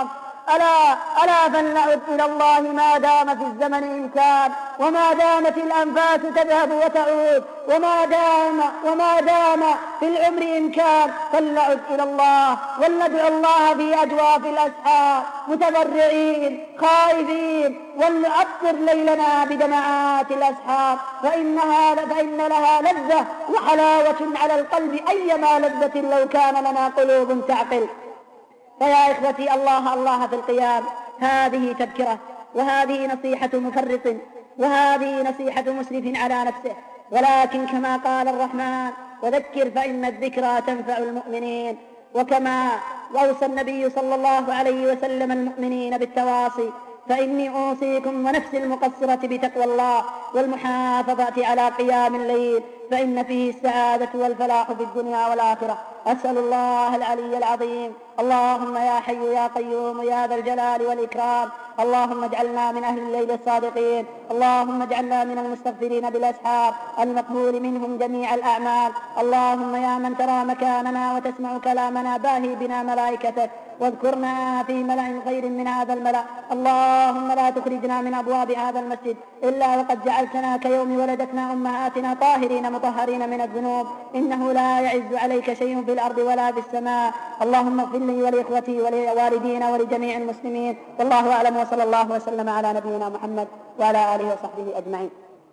ألا فلنعد إلى الله ما دام في الزمن إمكان، وما دامت الأنفاس تذهب وتعود، وما دام في العمر إمكان، فلنعد إلى الله ولندعو الله في أجواف الأسحار متضرعين خائفين، ولنعطر ليلنا بدمعات الأسحار، فإن لها لذة وحلاوة على القلب أيما لذة لو كان لنا قلوب تعقل. فيا إخوتي، الله في القيام، هذه تذكرة، وهذه نصيحة مفرط، وهذه نصيحة مسرف على نفسه، ولكن كما قال الرحمن: وذكر فإن الذكرى تنفع المؤمنين. وكما أوصى النبي صلى الله عليه وسلم المؤمنين بالتواصي، فإني أوصيكم ونفسي المقصرة بتقوى الله والمحافظة على قيام الليل، فإن فيه السعادة والفلاح في الدنيا والآخرة. أسأل الله العلي العظيم، اللهم يا حي يا قيوم يا ذا الجلال والإكرام، اللهم اجعلنا من أهل الليل الصادقين، اللهم اجعلنا من المستغفرين بالأسحار المقبول منهم جميع الأعمال. اللهم يا من ترى مكاننا وتسمع كلامنا، باهي بنا ملائكتك واذكرنا في ملأ خير من هذا الملأ. اللهم لا تخرجنا من أبواب هذا المسجد إلا وقد جعلتنا كيوم ولدتنا أمهاتنا طاهرين مطهرين من الذنوب، إنه لا يعز عليك شيء في الأرض ولا في السماء. اللهم اغفر لي ولإخوتي ولوالدينا ولجميع المسلمين، والله أعلم، وصلى الله وسلم على نبينا محمد وعلى آله وصحبه أجمعين.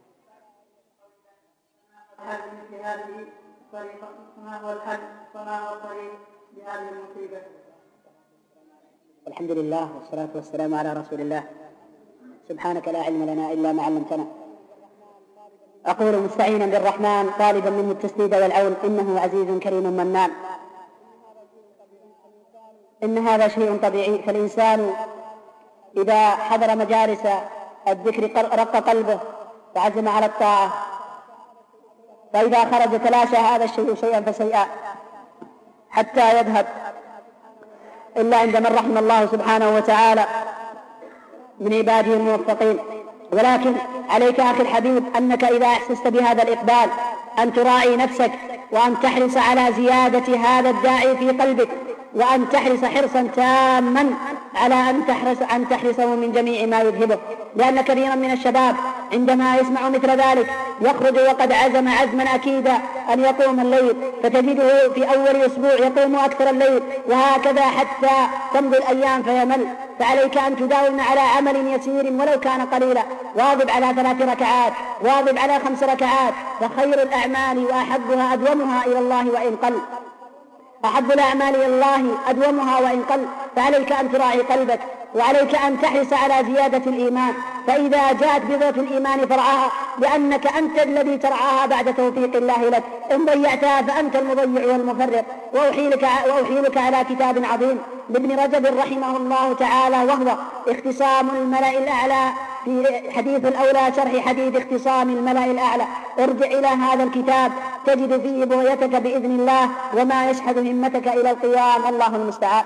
هذه الطريقة ما هو الحل وما هو الطريق لهذه المصيبة؟ الحمد لله والصلاة والسلام على رسول الله. سبحانك لا علم لنا إلا ما علمتنا. أقول مستعينا بالرحمن طالبا منه التسديد والعون، إنه عزيز كريم منان. إن هذا شيء طبيعي، فالإنسان إذا حضر مجالس الذكر رق قلبه وعزم على الطاعة، فإذا خرج تلاشى هذا الشيء شيئا فشيئا حتى يذهب، إلا عند من رحم الله سبحانه وتعالى من عباده الموفقين. ولكن عليك أخي الحبيب أنك إذا أحسست بهذا الإقبال أن تراعي نفسك، وأن تحرص على زيادة هذا الداعي في قلبك، وأن تحرص حرصا تاما على أن تحرصه من جميع ما يذهبه، لأن كثيرا من الشباب عندما يسمع مثل ذلك يخرج وقد عزم عزما أكيدا أن يقوم الليل، فتجده في أول أسبوع يقوم أكثر الليل، وهكذا حتى تمضي الأيام فيمل. فعليك أن تداوم على عمل يسير ولو كان قليلا، واظب على 3 ركعات، واظب على 5 ركعات، فخير الأعمال وأحبها أدومها إلى الله وإن قل، أحب الأعمال إلى الله أدومها وإن قل. فعليك أن تراعي قلبك، وعليك أن تحرص على زيادة الإيمان، فإذا جاءت بذرة الإيمان فرعها، لأنك أنت الذي ترعاها بعد توفيق الله لك. إن ضيعتها فأنت المضيع والمفرط. وأحيلك على كتاب عظيم لابن رجب رحمه الله تعالى، وهو اختصام الملأ الأعلى، في حديث الأولى شرح حديث اختصام الملأ الأعلى. ارجع إلى هذا الكتاب تجد فيه بغيتك بإذن الله وما يشحذ همتك إلى القيام. الله المستعان.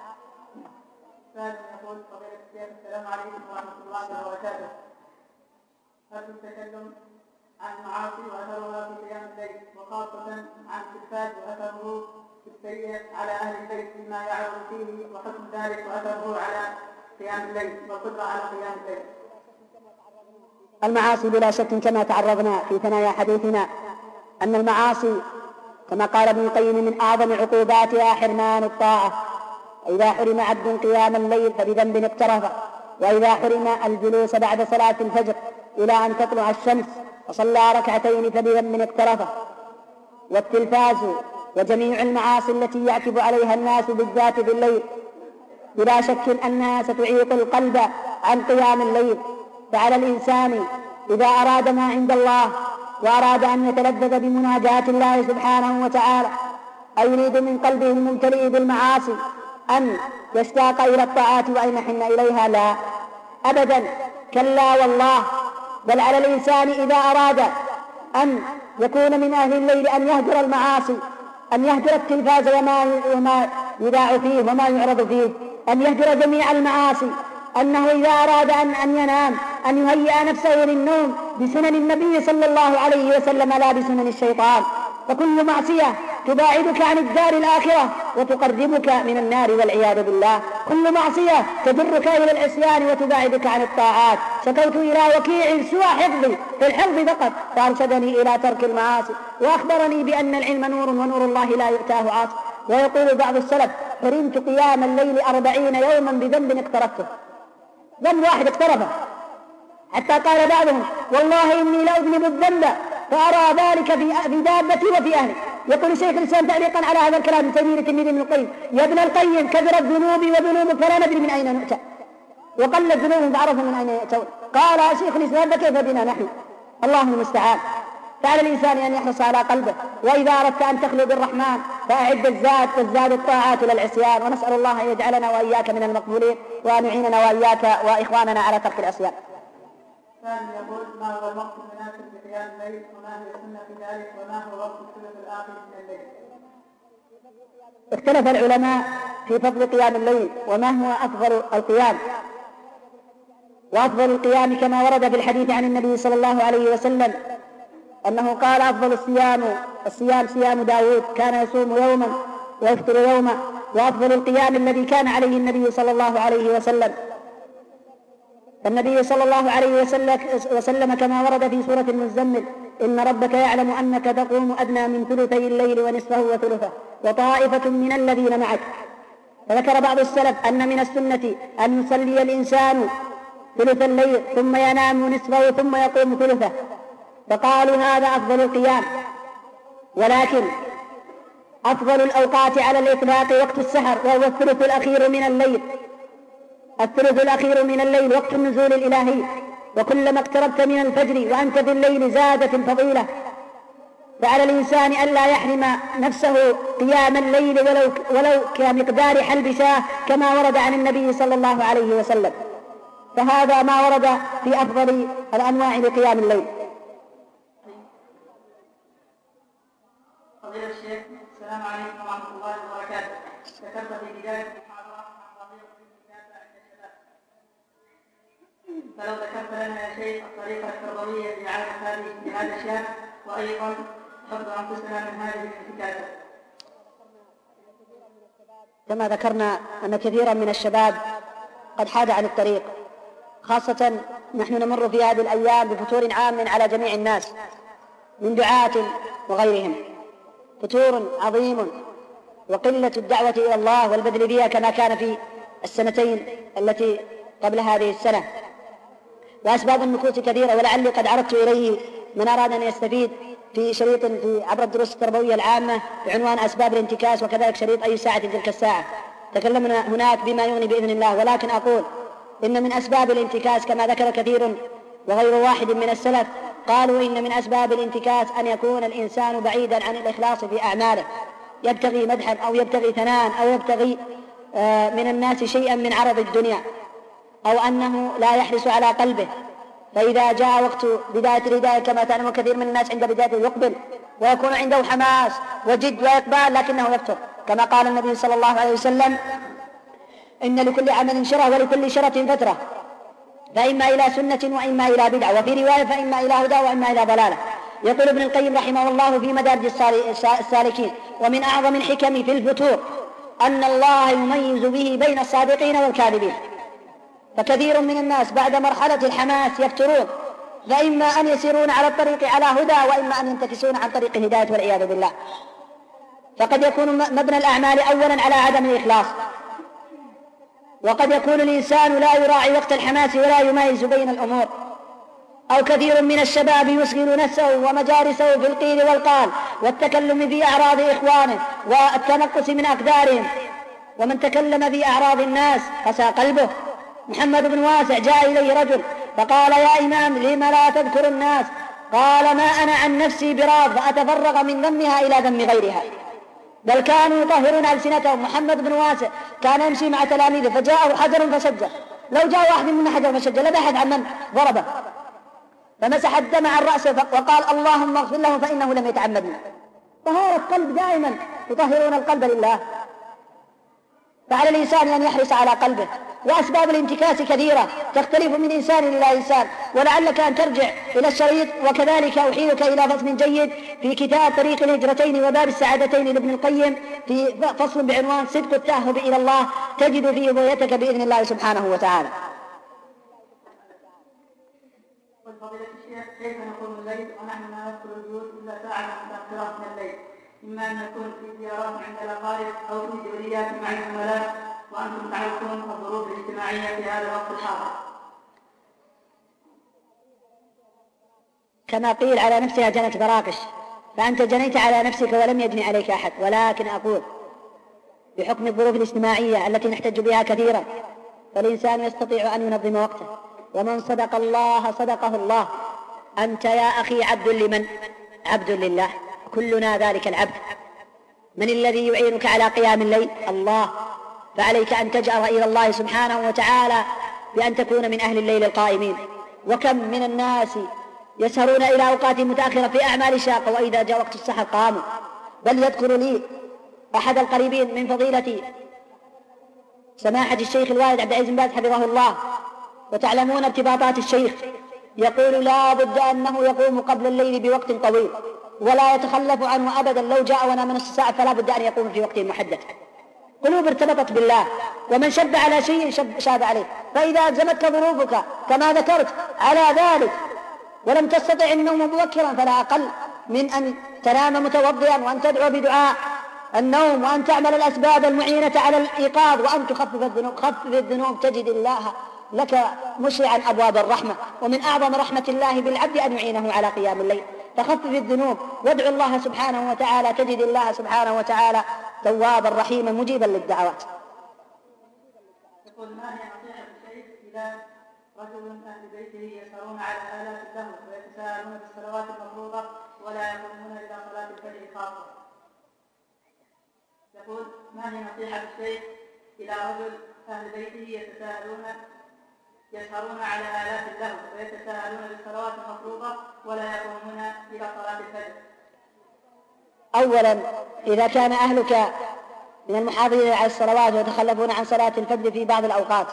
يقول فضيلة الشيخ: السلام عليكم ورحمة الله وبركاته. هل التكلم عن المعاصي وأثرها في قيام الليل، وخاصة عن التلفاز وأثره السيء على أهل البيت بما يعرض فيه، وحكم ذلك وأثره على قيام الليل والقدرة على قيام الليل؟ المعاصي بلا شك كما تعرضنا في ثنايا حديثنا أن المعاصي كما قال ابن القيم من أعظم عقوباتها حرمان الطاعة. إذا حرم عبد قيام الليل فبذنب اقترف، وإذا حرم الجلوس بعد صلاة الفجر إلى أن تطلع الشمس وصلى ركعتين فبذنب اقترف. والتلفاز وجميع المعاصي التي يعتب عليها الناس بالذات بالليل بلا شك أنها ستعيق القلب عن قيام الليل. فعلى الإنسان إذا أراد ما عند الله وأراد أن يتلذذ بمناجاة الله سبحانه وتعالى، أو يريد من قلبه الممتلئ بالمعاصي أن يشتاق إلى الطاعات وأن يحن إليها، لا أبدا، كلا والله. بل على الإنسان إذا أراد أن يكون من أهل الليل أن يهجر المعاصي، أن يهجر التلفاز وما يذاع فيه وما يعرض فيه، أن يهجر جميع المعاصي. أنه إذا أراد أن ينام أن يهيئ نفسه للنوم بسنن النبي صلى الله عليه وسلم لا بسنن الشيطان. فكل معصية تباعدك عن الدار الآخرة وتقربك من النار والعياذ بالله. كل معصية تجرك إلى العصيان وتباعدك عن الطاعات. شكوت إلى وكيع سوى حفظي في الحفظ فقط فأرشدني إلى ترك المعاصي وأخبرني بأن العلم نور ونور الله لا يؤتاه عاصي. ويقول بعض السلف: حرمت قيام الليل 40 يوما بذنب اقترفته. ذنب واحد اقترفه، حتى قال بعضهم: والله إني لأذنب الذنب فأرى ذلك في دابتي وفي أهلي. يقول شيخ الإسلام تعليقا على هذا الكلام تلميذ ابن القيم: يا ابن القيم كثرت ذنوبي وذنوبك فلا ندري من أين نؤتى، وقلت ذنوبهم فعرفوا من أين يأتون. قال شيخ الإسلام: فكيف بنا نحن؟ الله المستعان. فعلى الإنسان أن يحرص على قلبه، وإذا أردت أن تخلو بالرحمن فأعد الزاد، فازداد الطاعات إلى العصيان. ونسأل الله أن يجعلنا وإياك من المقبولين، وأن يعيننا وإياك وإخواننا على ترك العصيان. ثاني يقول: ما هو الوقت المناسب لقيام الليل، وما هي السنة في ذلك، وما هو وقت الثلث الآخر من الليل؟ اختلف العلماء في فضل قيام الليل وما هو أفضل القيام. وأفضل القيام كما ورد في الحديث عن النبي صلى الله عليه وسلم أنه قال: أفضل الصيام صيام داود، كان يصوم يوما ويفطر يوما. وأفضل القيام الذي كان عليه النبي صلى الله عليه وسلم. النبي صلى الله عليه وسلم كما ورد في سورة المزمل: إن ربك يعلم أنك تقوم أدنى من ثلثي الليل ونصفه وثلثه وطائفة من الذين معك. فذكر بعض السلف أن من السنة أن يصلي الإنسان ثلث الليل ثم ينام نصفه ثم يقوم ثلثه، فقالوا هذا أفضل القيام. ولكن أفضل الأوقات على الإطلاق وقت السحر، وهو الثلث الأخير من الليل. الثلث الأخير من الليل وقت النزول الإلهي، وكلما اقتربت من الفجر وأنت في الليل زادت الفضيلة. فعلى الإنسان ألا يحرم نفسه قيام الليل ولو كمقدار حلب شاة كما ورد عن النبي صلى الله عليه وسلم. فهذا ما ورد في أفضل الأنواع لقيام الليل. فضيلة الشيخ، السلام عليكم ورحمة الله وبركاته. ذكرت في بداية المحاضرة عن طريقة الإجابة عند الشباب، فلو ذكرت لنا يا شيخ الطريقة التربوية لإعادة هذا الشاب، وأيضا حفظ أنفسنا من هذه الانتكاسات. كما ذكرنا أن كثيرا من الشباب قد حاد عن الطريق، خاصة نحن نمر في هذه الأيام بفتور عام على جميع الناس من دعاة وغيرهم، فتور عظيم وقلة الدعوة إلى الله والبذل فيها كما كان في السنتين التي قبل هذه السنة. وأسباب النكوص كثيرة، ولعلي قد عرضت إليه من أراد أن يستفيد في شريط عبر الدروس التربوية العامة بعنوان أسباب الانتكاس، وكذلك شريط أي ساعة تلك الساعة تكلمنا هناك بما يغني بإذن الله. ولكن أقول إن من أسباب الانتكاس كما ذكر كثير وغير واحد من السلف، قالوا إن من أسباب الانتكاس أن يكون الإنسان بعيدا عن الإخلاص في أعماله، يبتغي مدحا أو يبتغي ثناء أو يبتغي من الناس شيئا من عرض الدنيا، أو أنه لا يحرص على قلبه. فإذا جاء وقت بداية الهداية كما تعلم كثير من الناس عند بدايته يقبل ويكون عنده حماس وجد وإقبال، لكنه يفتر، كما قال النبي صلى الله عليه وسلم: إن لكل عمل شرة ولكل شرة فترة، فإما إلى سنة وإما إلى بدعة، وفي رواية فإما إلى هدى وإما إلى ضلالة. يقول ابن القيم رحمه الله في مدارج السالكين: ومن أعظم الحكم في الفتور أن الله يميز به بين الصادقين والكاذبين. فكثير من الناس بعد مرحلة الحماس يفترون، فإما أن يسيرون على الطريق على هدى، وإما أن ينتكسون عن طريق الهداية والعياذ بالله. فقد يكون مبنى الأعمال أولا على عدم الإخلاص، وقد يكون الإنسان لا يراعي وقت الحماس ولا يميز بين الأمور. أو كثير من الشباب يشغل نفسه ومجالسه في القيل والقال والتكلم في أعراض إخوانه والتنقص من أقدارهم. ومن تكلم في أعراض الناس قسى قلبه. محمد بن واسع جاء إليه رجل فقال: يا إمام لم لا تذكر الناس؟ قال: ما أنا عن نفسي براض فأتفرغ من ذمها إلى ذم غيرها. بل كانوا يطهرون ألسنتهم. محمد بن واسع كان يمشي مع تلاميذه فجاءه حجر فسجه، لو جاء واحد من حجر فسجه لبحث عن من ضربه، فمسح الدم عن رأسه وقال: اللهم اغفر له فإنه لم يتعمدنا. طهارة القلب دائما يطهرون القلب لله. فعلى الإنسان أن يحرص على قلبه. وأسباب الانتكاس كثيرة تختلف من إنسان إلى إنسان، ولعلك أن ترجع إلى الشريط. وكذلك أحيلك إلى فصل جيد في كتاب طريق الهجرتين وباب السعادتين لابن القيم، في فصل بعنوان صدق التأهب إلى الله، تجد فيه بغيتك بإذن الله سبحانه وتعالى. فضيلة الشيخ، كيف نقوم الليل ونحن لا ندخل البيوت إلا ساعة متأخرة من الليل؟ إما أن نكون في زيارات عند الأقارب أو في جوليات مع الزملاء، وأنتم تعرفون الظروف الاجتماعية في هذا الوقت الحاضر. كما قيل على نفسها جنت براقش، فأنت جنيت على نفسك ولم يجني عليك أحد. ولكن أقول بحكم الظروف الاجتماعية التي نحتج بها كثيرا، فالإنسان يستطيع أن ينظم وقته، ومن صدق الله صدقه الله. أنت يا أخي عبد لمن؟ عبد لله، كلنا ذلك العبد. من الذي يعينك على قيام الليل؟ الله. فعليك أن تجأر إلى الله سبحانه وتعالى بأن تكون من أهل الليل القائمين. وكم من الناس يسهرون إلى أوقات متأخرة في أعمال شاقة، وإذا جاء وقت السحر قاموا. بل يذكر لي أحد القريبين من فضيلة سماحة الشيخ الوالد عبد العزيز بن باز حفظه الله، وتعلمون ارتباطات الشيخ، يقول لا بد أنه يقوم قبل الليل بوقت طويل ولا يتخلف عنه أبدا. لو جاء ونام نصف ساعة فلا بد أن يقوم في وقت محدد. قلوب ارتبطت بالله، ومن شب على شيء شاب عليه. فإذا ألزمتك ظروفك كما ذكرت على ذلك ولم تستطع النوم مبكرا، فلا أقل من أن تنام متوضئا، وأن تدعو بدعاء النوم، وأن تعمل الأسباب المعينة على الإيقاظ، وأن تخفف الذنوب. خفف الذنوب تجد الله لك مشرعا أبواب الرحمة. ومن أعظم رحمة الله بالعبد أن يعينه على قيام الليل. فخفف الذنوب وادعو الله سبحانه وتعالى، تجد الله سبحانه وتعالى توابا رحيما مجيبا للدعوات. يقول: ما هي نصيحة الشيخ إذا رجل من أهل بيته يسهرون على آلات اللهو ويتساءلون بالصلوات المفروضة ولا يقومون إلى صلاة الفجر خاصة؟ يقول: ما هي نصيحة الشيخ إلى رجل أهل بيته يسهرون على آلات اللهو ويتساءلون بالصلوات المفروضة ولا يقومون إلى صلاة الفجر؟ أولا، إذا كان أهلك من المحافظين على الصلوات ويتخلفون عن صلاة الفجر في بعض الأوقات،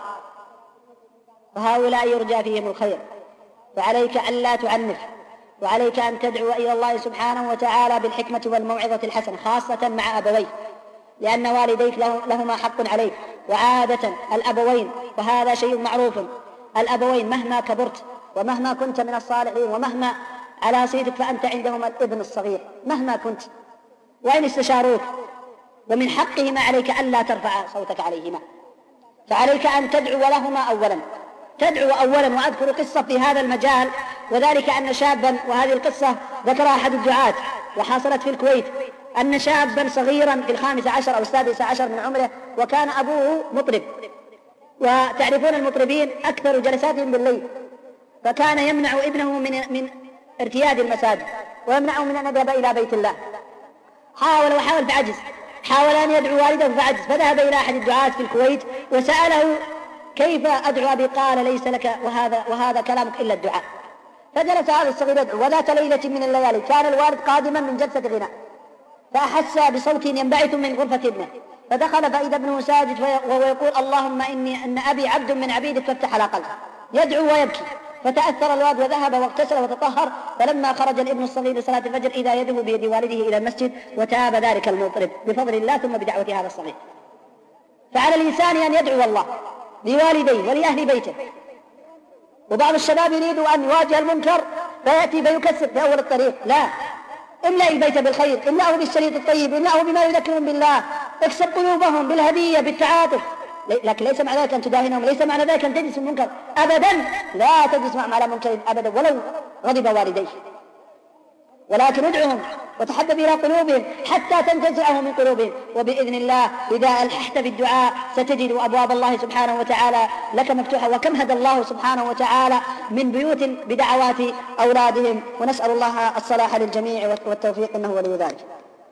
فهؤلاء يرجى فيهم الخير، فعليك أن لا تعنف، وعليك أن تدعو إلى الله سبحانه وتعالى بالحكمة والموعظة الحسنة، خاصة مع أبويك، لأن والديك لهما حق عليك. وعادة الأبوين، وهذا شيء معروف، الأبوين مهما كبرت ومهما كنت من الصالحين ومهما على صيتك فأنت عندهما الابن الصغير مهما كنت، وإن استشاروك، ومن حقهما عليك أن لا ترفع صوتك عليهما. فعليك أن تدعو لهما أولا، تدعو أولا. وأذكر قصة في هذا المجال، وذلك أن شابا، وهذه القصة ذكرها أحد الدعاة وحصلت في الكويت، أن شابا صغيرا في 15 أو 16 من عمره، وكان أبوه مطرب، وتعرفون المطربين أكثر جلساتهم بالليل، فكان يمنع ابنه من ارتياد المساجد ويمنعه من أن يذهب إلى بيت الله. حاول فعجز، حاول أن يدعو والده فعجز، فذهب إلى أحد الدعاة في الكويت وسأله: كيف أدعو أبي؟ قال: ليس لك وهذا كلامك إلا الدعاء. فجلس هذا الصغير يدعو، وذات ليلة من الليالي كان الوالد قادما من جلسة غناء، فأحس بصوت ينبعث من غرفة ابنه، فدخل فإذا ابنه ساجد وهو يقول: اللهم إن أبي عبد من عبيدك فافتح على قلبه، يدعو ويبكي. فتأثر الوالد وذهب واغتسل وتطهر، فلما خرج الابن الصغير لصلاة الفجر إذا يده بيد والده إلى المسجد، وتاب ذلك المطرب بفضل الله ثم بدعوة هذا الصغير. فعلى الإنسان أن يدعو الله لوالديه ولأهل بيته. وبعض الشباب يريد أن يواجه المنكر فيأتي فيكسر في أول الطريق، لا، املأ البيت بالخير، املأه بالشريط الطيب، املأه بما يذكرهم بالله، اكسب قلوبهم بالهدية بالتعاطف. لكن ليس معنى ذلك أن تداهنهم، ليس معنى ذلك أن تجلس المنكر أبدا، لا تجلس معهم على منكر أبدا ولو غضب والديه، ولكن ادعهم وتحبب إلى قلوبهم حتى تنتزعه من قلوبهم. وبإذن الله إذا ألححت بالدعاء ستجد أبواب الله سبحانه وتعالى لك مفتوحة. وكم هدى الله سبحانه وتعالى من بيوت بدعوات أولادهم، ونسأل الله الصلاح للجميع والتوفيق إنه ولي ذلك.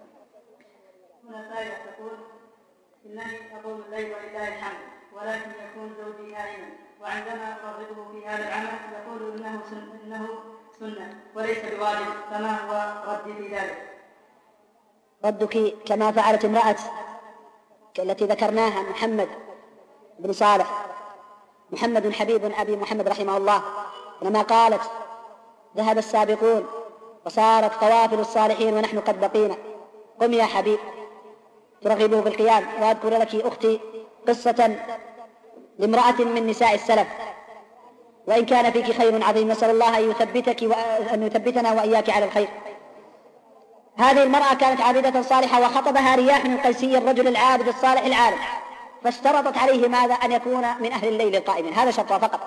هنا سائلة تقول: إنني أقوم الليل ولله الحمد، ولكن يكون زوجي نائما، وعندما أرغبه في هذا العمل يقول إنه سنة وليس بواجب، فما هو ردي في ذلك؟ ردك كما فعلت امرأة التي ذكرناها محمد بن صالح، محمد حبيب أبي محمد رحمه الله، لما قالت ذهب السابقون وصارت قوافل الصالحين ونحن قد بقينا، قم يا حبيب ترغبه في القيام. وأذكر لك أختي قصة لامرأة من نساء السلف، وإن كان فيك خير عظيم، نسأل الله أن يثبتنا وإياك على الخير. هذه المرأة كانت عابدة صالحة، وخطبها رياح القيسي الرجل العابد الصالح العالم، فاشترطت عليه ماذا؟ أن يكون من أهل الليل القائمين، هذا شرطها فقط.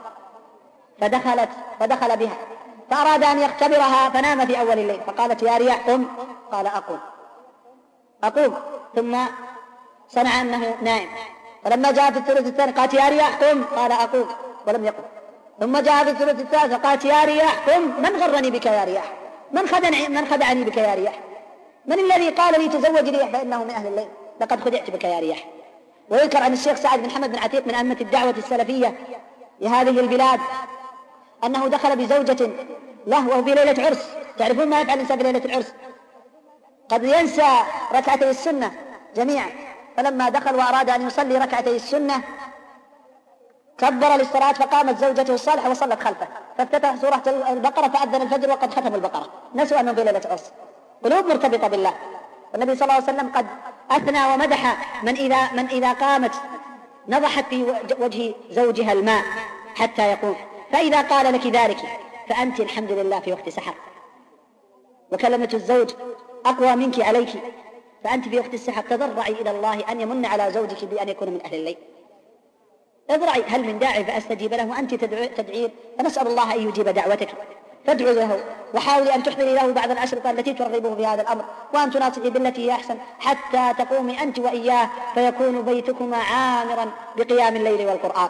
فدخل بها، فأراد أن يختبرها فنام في أول الليل، فقالت يا رياح قم، قال أقوم، ثم صنع أنه نائم. فلما جاء في الثلث الثاني قالت يا رياح قم، قال أقوم، ولم يقم. ثم جاء في الثلث الثالث فقالت يا رياح قم، من غرني بك يا رياح؟ من خدعني بك يا رياح؟ من الذي قال لي تزوج رياح فإنه من أهل الليل؟ لقد خدعت بك يا رياح. ويذكر عن الشيخ سعد بن محمد بن عتيق من أئمة الدعوة السلفية لهذه البلاد أنه دخل بزوجة له وهو في ليلة عرس. تعرفون ما يفعل الإنسان في ليلة العرس؟ قد ينسى ركعتي السنة جميعا. فلما دخل وأراد أن يصلي ركعتي السنة كبر للصلاة، فقامت زوجته الصالحة وصلت خلفه، فافتتح سورة البقرة فأذن الفجر وقد ختم البقرة. نسوا أنه في ليلة عرس، قلوب مرتبطة بالله. والنبي صلى الله عليه وسلم قد أثنى ومدح من إذا قامت نضحت في وجه زوجها الماء حتى يقوم، فإذا قال لك ذلك فأنت الحمد لله في وقت سحر، وكلمة الزوج أقوى منك عليك، فأنت في وقت السحر تضرعي إلى الله أن يمن على زوجك بأن يكون من أهل الليل. اضرعي هل من داعي فأستجيب له، وأنت تدعين، فنسأل الله أن يجيب دعوتك. فادعوا له وحاولي أن تحضري له بعض الأشرطة التي ترغبه في هذا الأمر، وأن تناصحي بالتي هي أحسن حتى تقومي أنت وإياه فيكون بيتكما عامرا بقيام الليل والقرآن.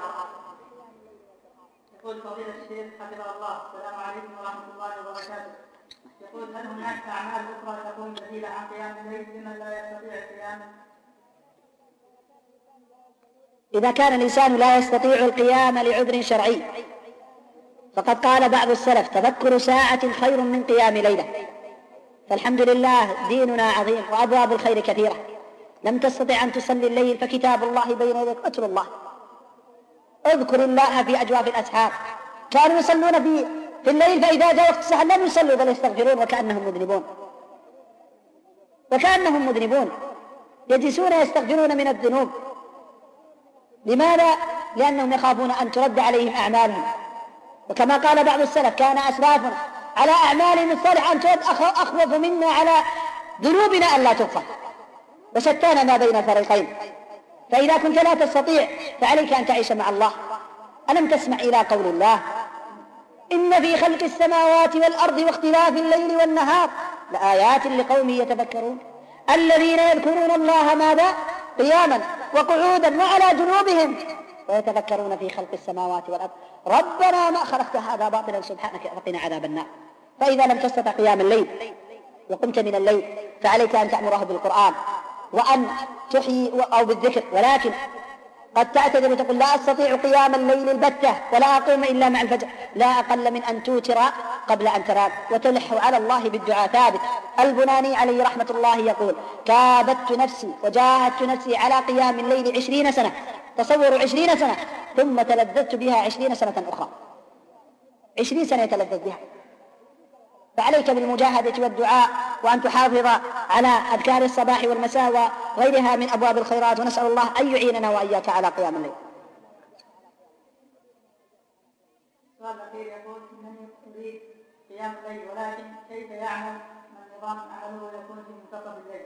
يقول فضيلة الشيخ حفظه الله: السلام عليكم ورحمة الله وبركاته. يقول هل هناك أعمال أخرى تكون بديلة عن قيام الليل لمن لا يستطيع القيام؟ إذا كان الإنسان لا يستطيع القيام لعذر شرعي، فقد قال بعض السلف: تذكر ساعة خير من قيام ليلة. فالحمد لله ديننا عظيم وأبواب الخير كثيرة. لم تستطع أن تصلي الليل فكتاب الله بين يديك، اتل الله، اذكر الله في أجواف الأسحار. كانوا يصلون في الليل، فإذا جاء وقت السحر لم يصلوا بل يستغفرون وكأنهم مذنبون يجلسون يستغفرون من الذنوب. لماذا؟ لأنهم يخافون أن ترد عليهم أعمالهم. وكما قال بعض السلف: كان أسلافنا على أعمالهم الصالحة أن ترد أخوف منا على ذنوبنا أن لا تغفر، وشتان ما بين الفريقين. فإذا كنت لا تستطيع فعليك أن تعيش مع الله. ألم تسمع إلى قول الله: إن في خلق السماوات والأرض واختلاف الليل والنهار لآيات لقوم يتفكرون الذين يذكرون الله ماذا؟ قياما وقعودا وعلى جنوبهم ويتفكرون في خلق السماوات والأرض ربنا ما خلقت هذا باطلا سبحانك فقنا عذاب النار. فإذا لم تستطع قيام الليل وقمت من الليل فعليك أن تأمره بالقرآن وأن تحيي أو بالذكر، ولكن قد تعتذر وتقول: لا أستطيع قيام الليل البتة ولا أقوم إلا مع الفجر، لا أقل من أن توتر قبل أن تنام وتلح على الله بالدعاء. ثابت البناني عليه رحمة الله يقول: كابدت نفسي وجاهدت نفسي على قيام الليل 20 سنة، تصوروا 20 سنة، ثم تلذذت بها 20 سنة أخرى، 20 سنة يتلذذ بها. فعليك بالمجاهدة والدعاء، وأن تحافظ على أذكار الصباح والمساء وغيرها من أبواب الخيرات، ونسأل الله أن يعيننا وإياك على قيام الليل. السؤال الأخير يقول: إنني أريد قيام الليل، ولكن كيف يعمل من نظام عمله يكون في منتصف الليل؟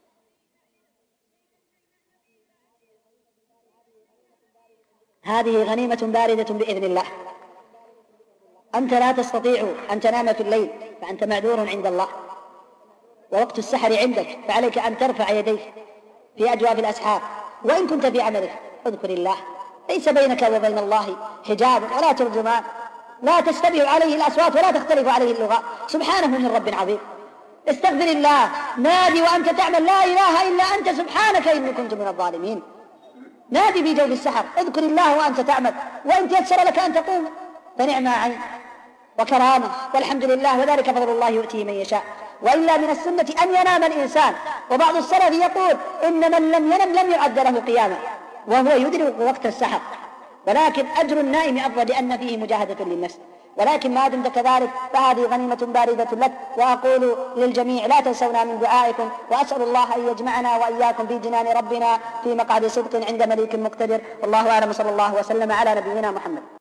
هذه غنيمة باردة بإذن الله. أنت لا تستطيع أن تنام في الليل فأنت معذور عند الله، ووقت السحر عندك، فعليك أن ترفع يديك في أجواف الأسحار. وإن كنت في عملك اذكر الله، ليس بينك وبين الله حجاب ولا ترجمان، لا تشتبه عليه الأصوات ولا تختلف عليه اللغة، سبحانه من رب عظيم. استغفر الله، نادي وأنت تعمل: لا إله إلا أنت سبحانك إني كنت من الظالمين. نادي في جوف السحر، اذكر الله وأنت تعمل، وإن تيسر لك أن تقوم فنعم عين وكرامة، والحمد لله، وذلك فضل الله يؤتيه من يشاء. وإلا من السنة أن ينام الإنسان. وبعض السلف يقول إن من لم ينم لم يعد له قياما، وهو يدرك وقت السحر، ولكن أجر النائم أفضل لأن فيه مجاهدة للنفس. ولكن ما دمت كذلك فهذه غنيمة باردة لك. وأقول للجميع لا تنسونا من دعائكم، وأسأل الله أن يجمعنا وإياكم في جنان ربنا في مقعد صدق عند مليك مقتدر. والله أعلم، صلى الله وسلم على نبينا محمد.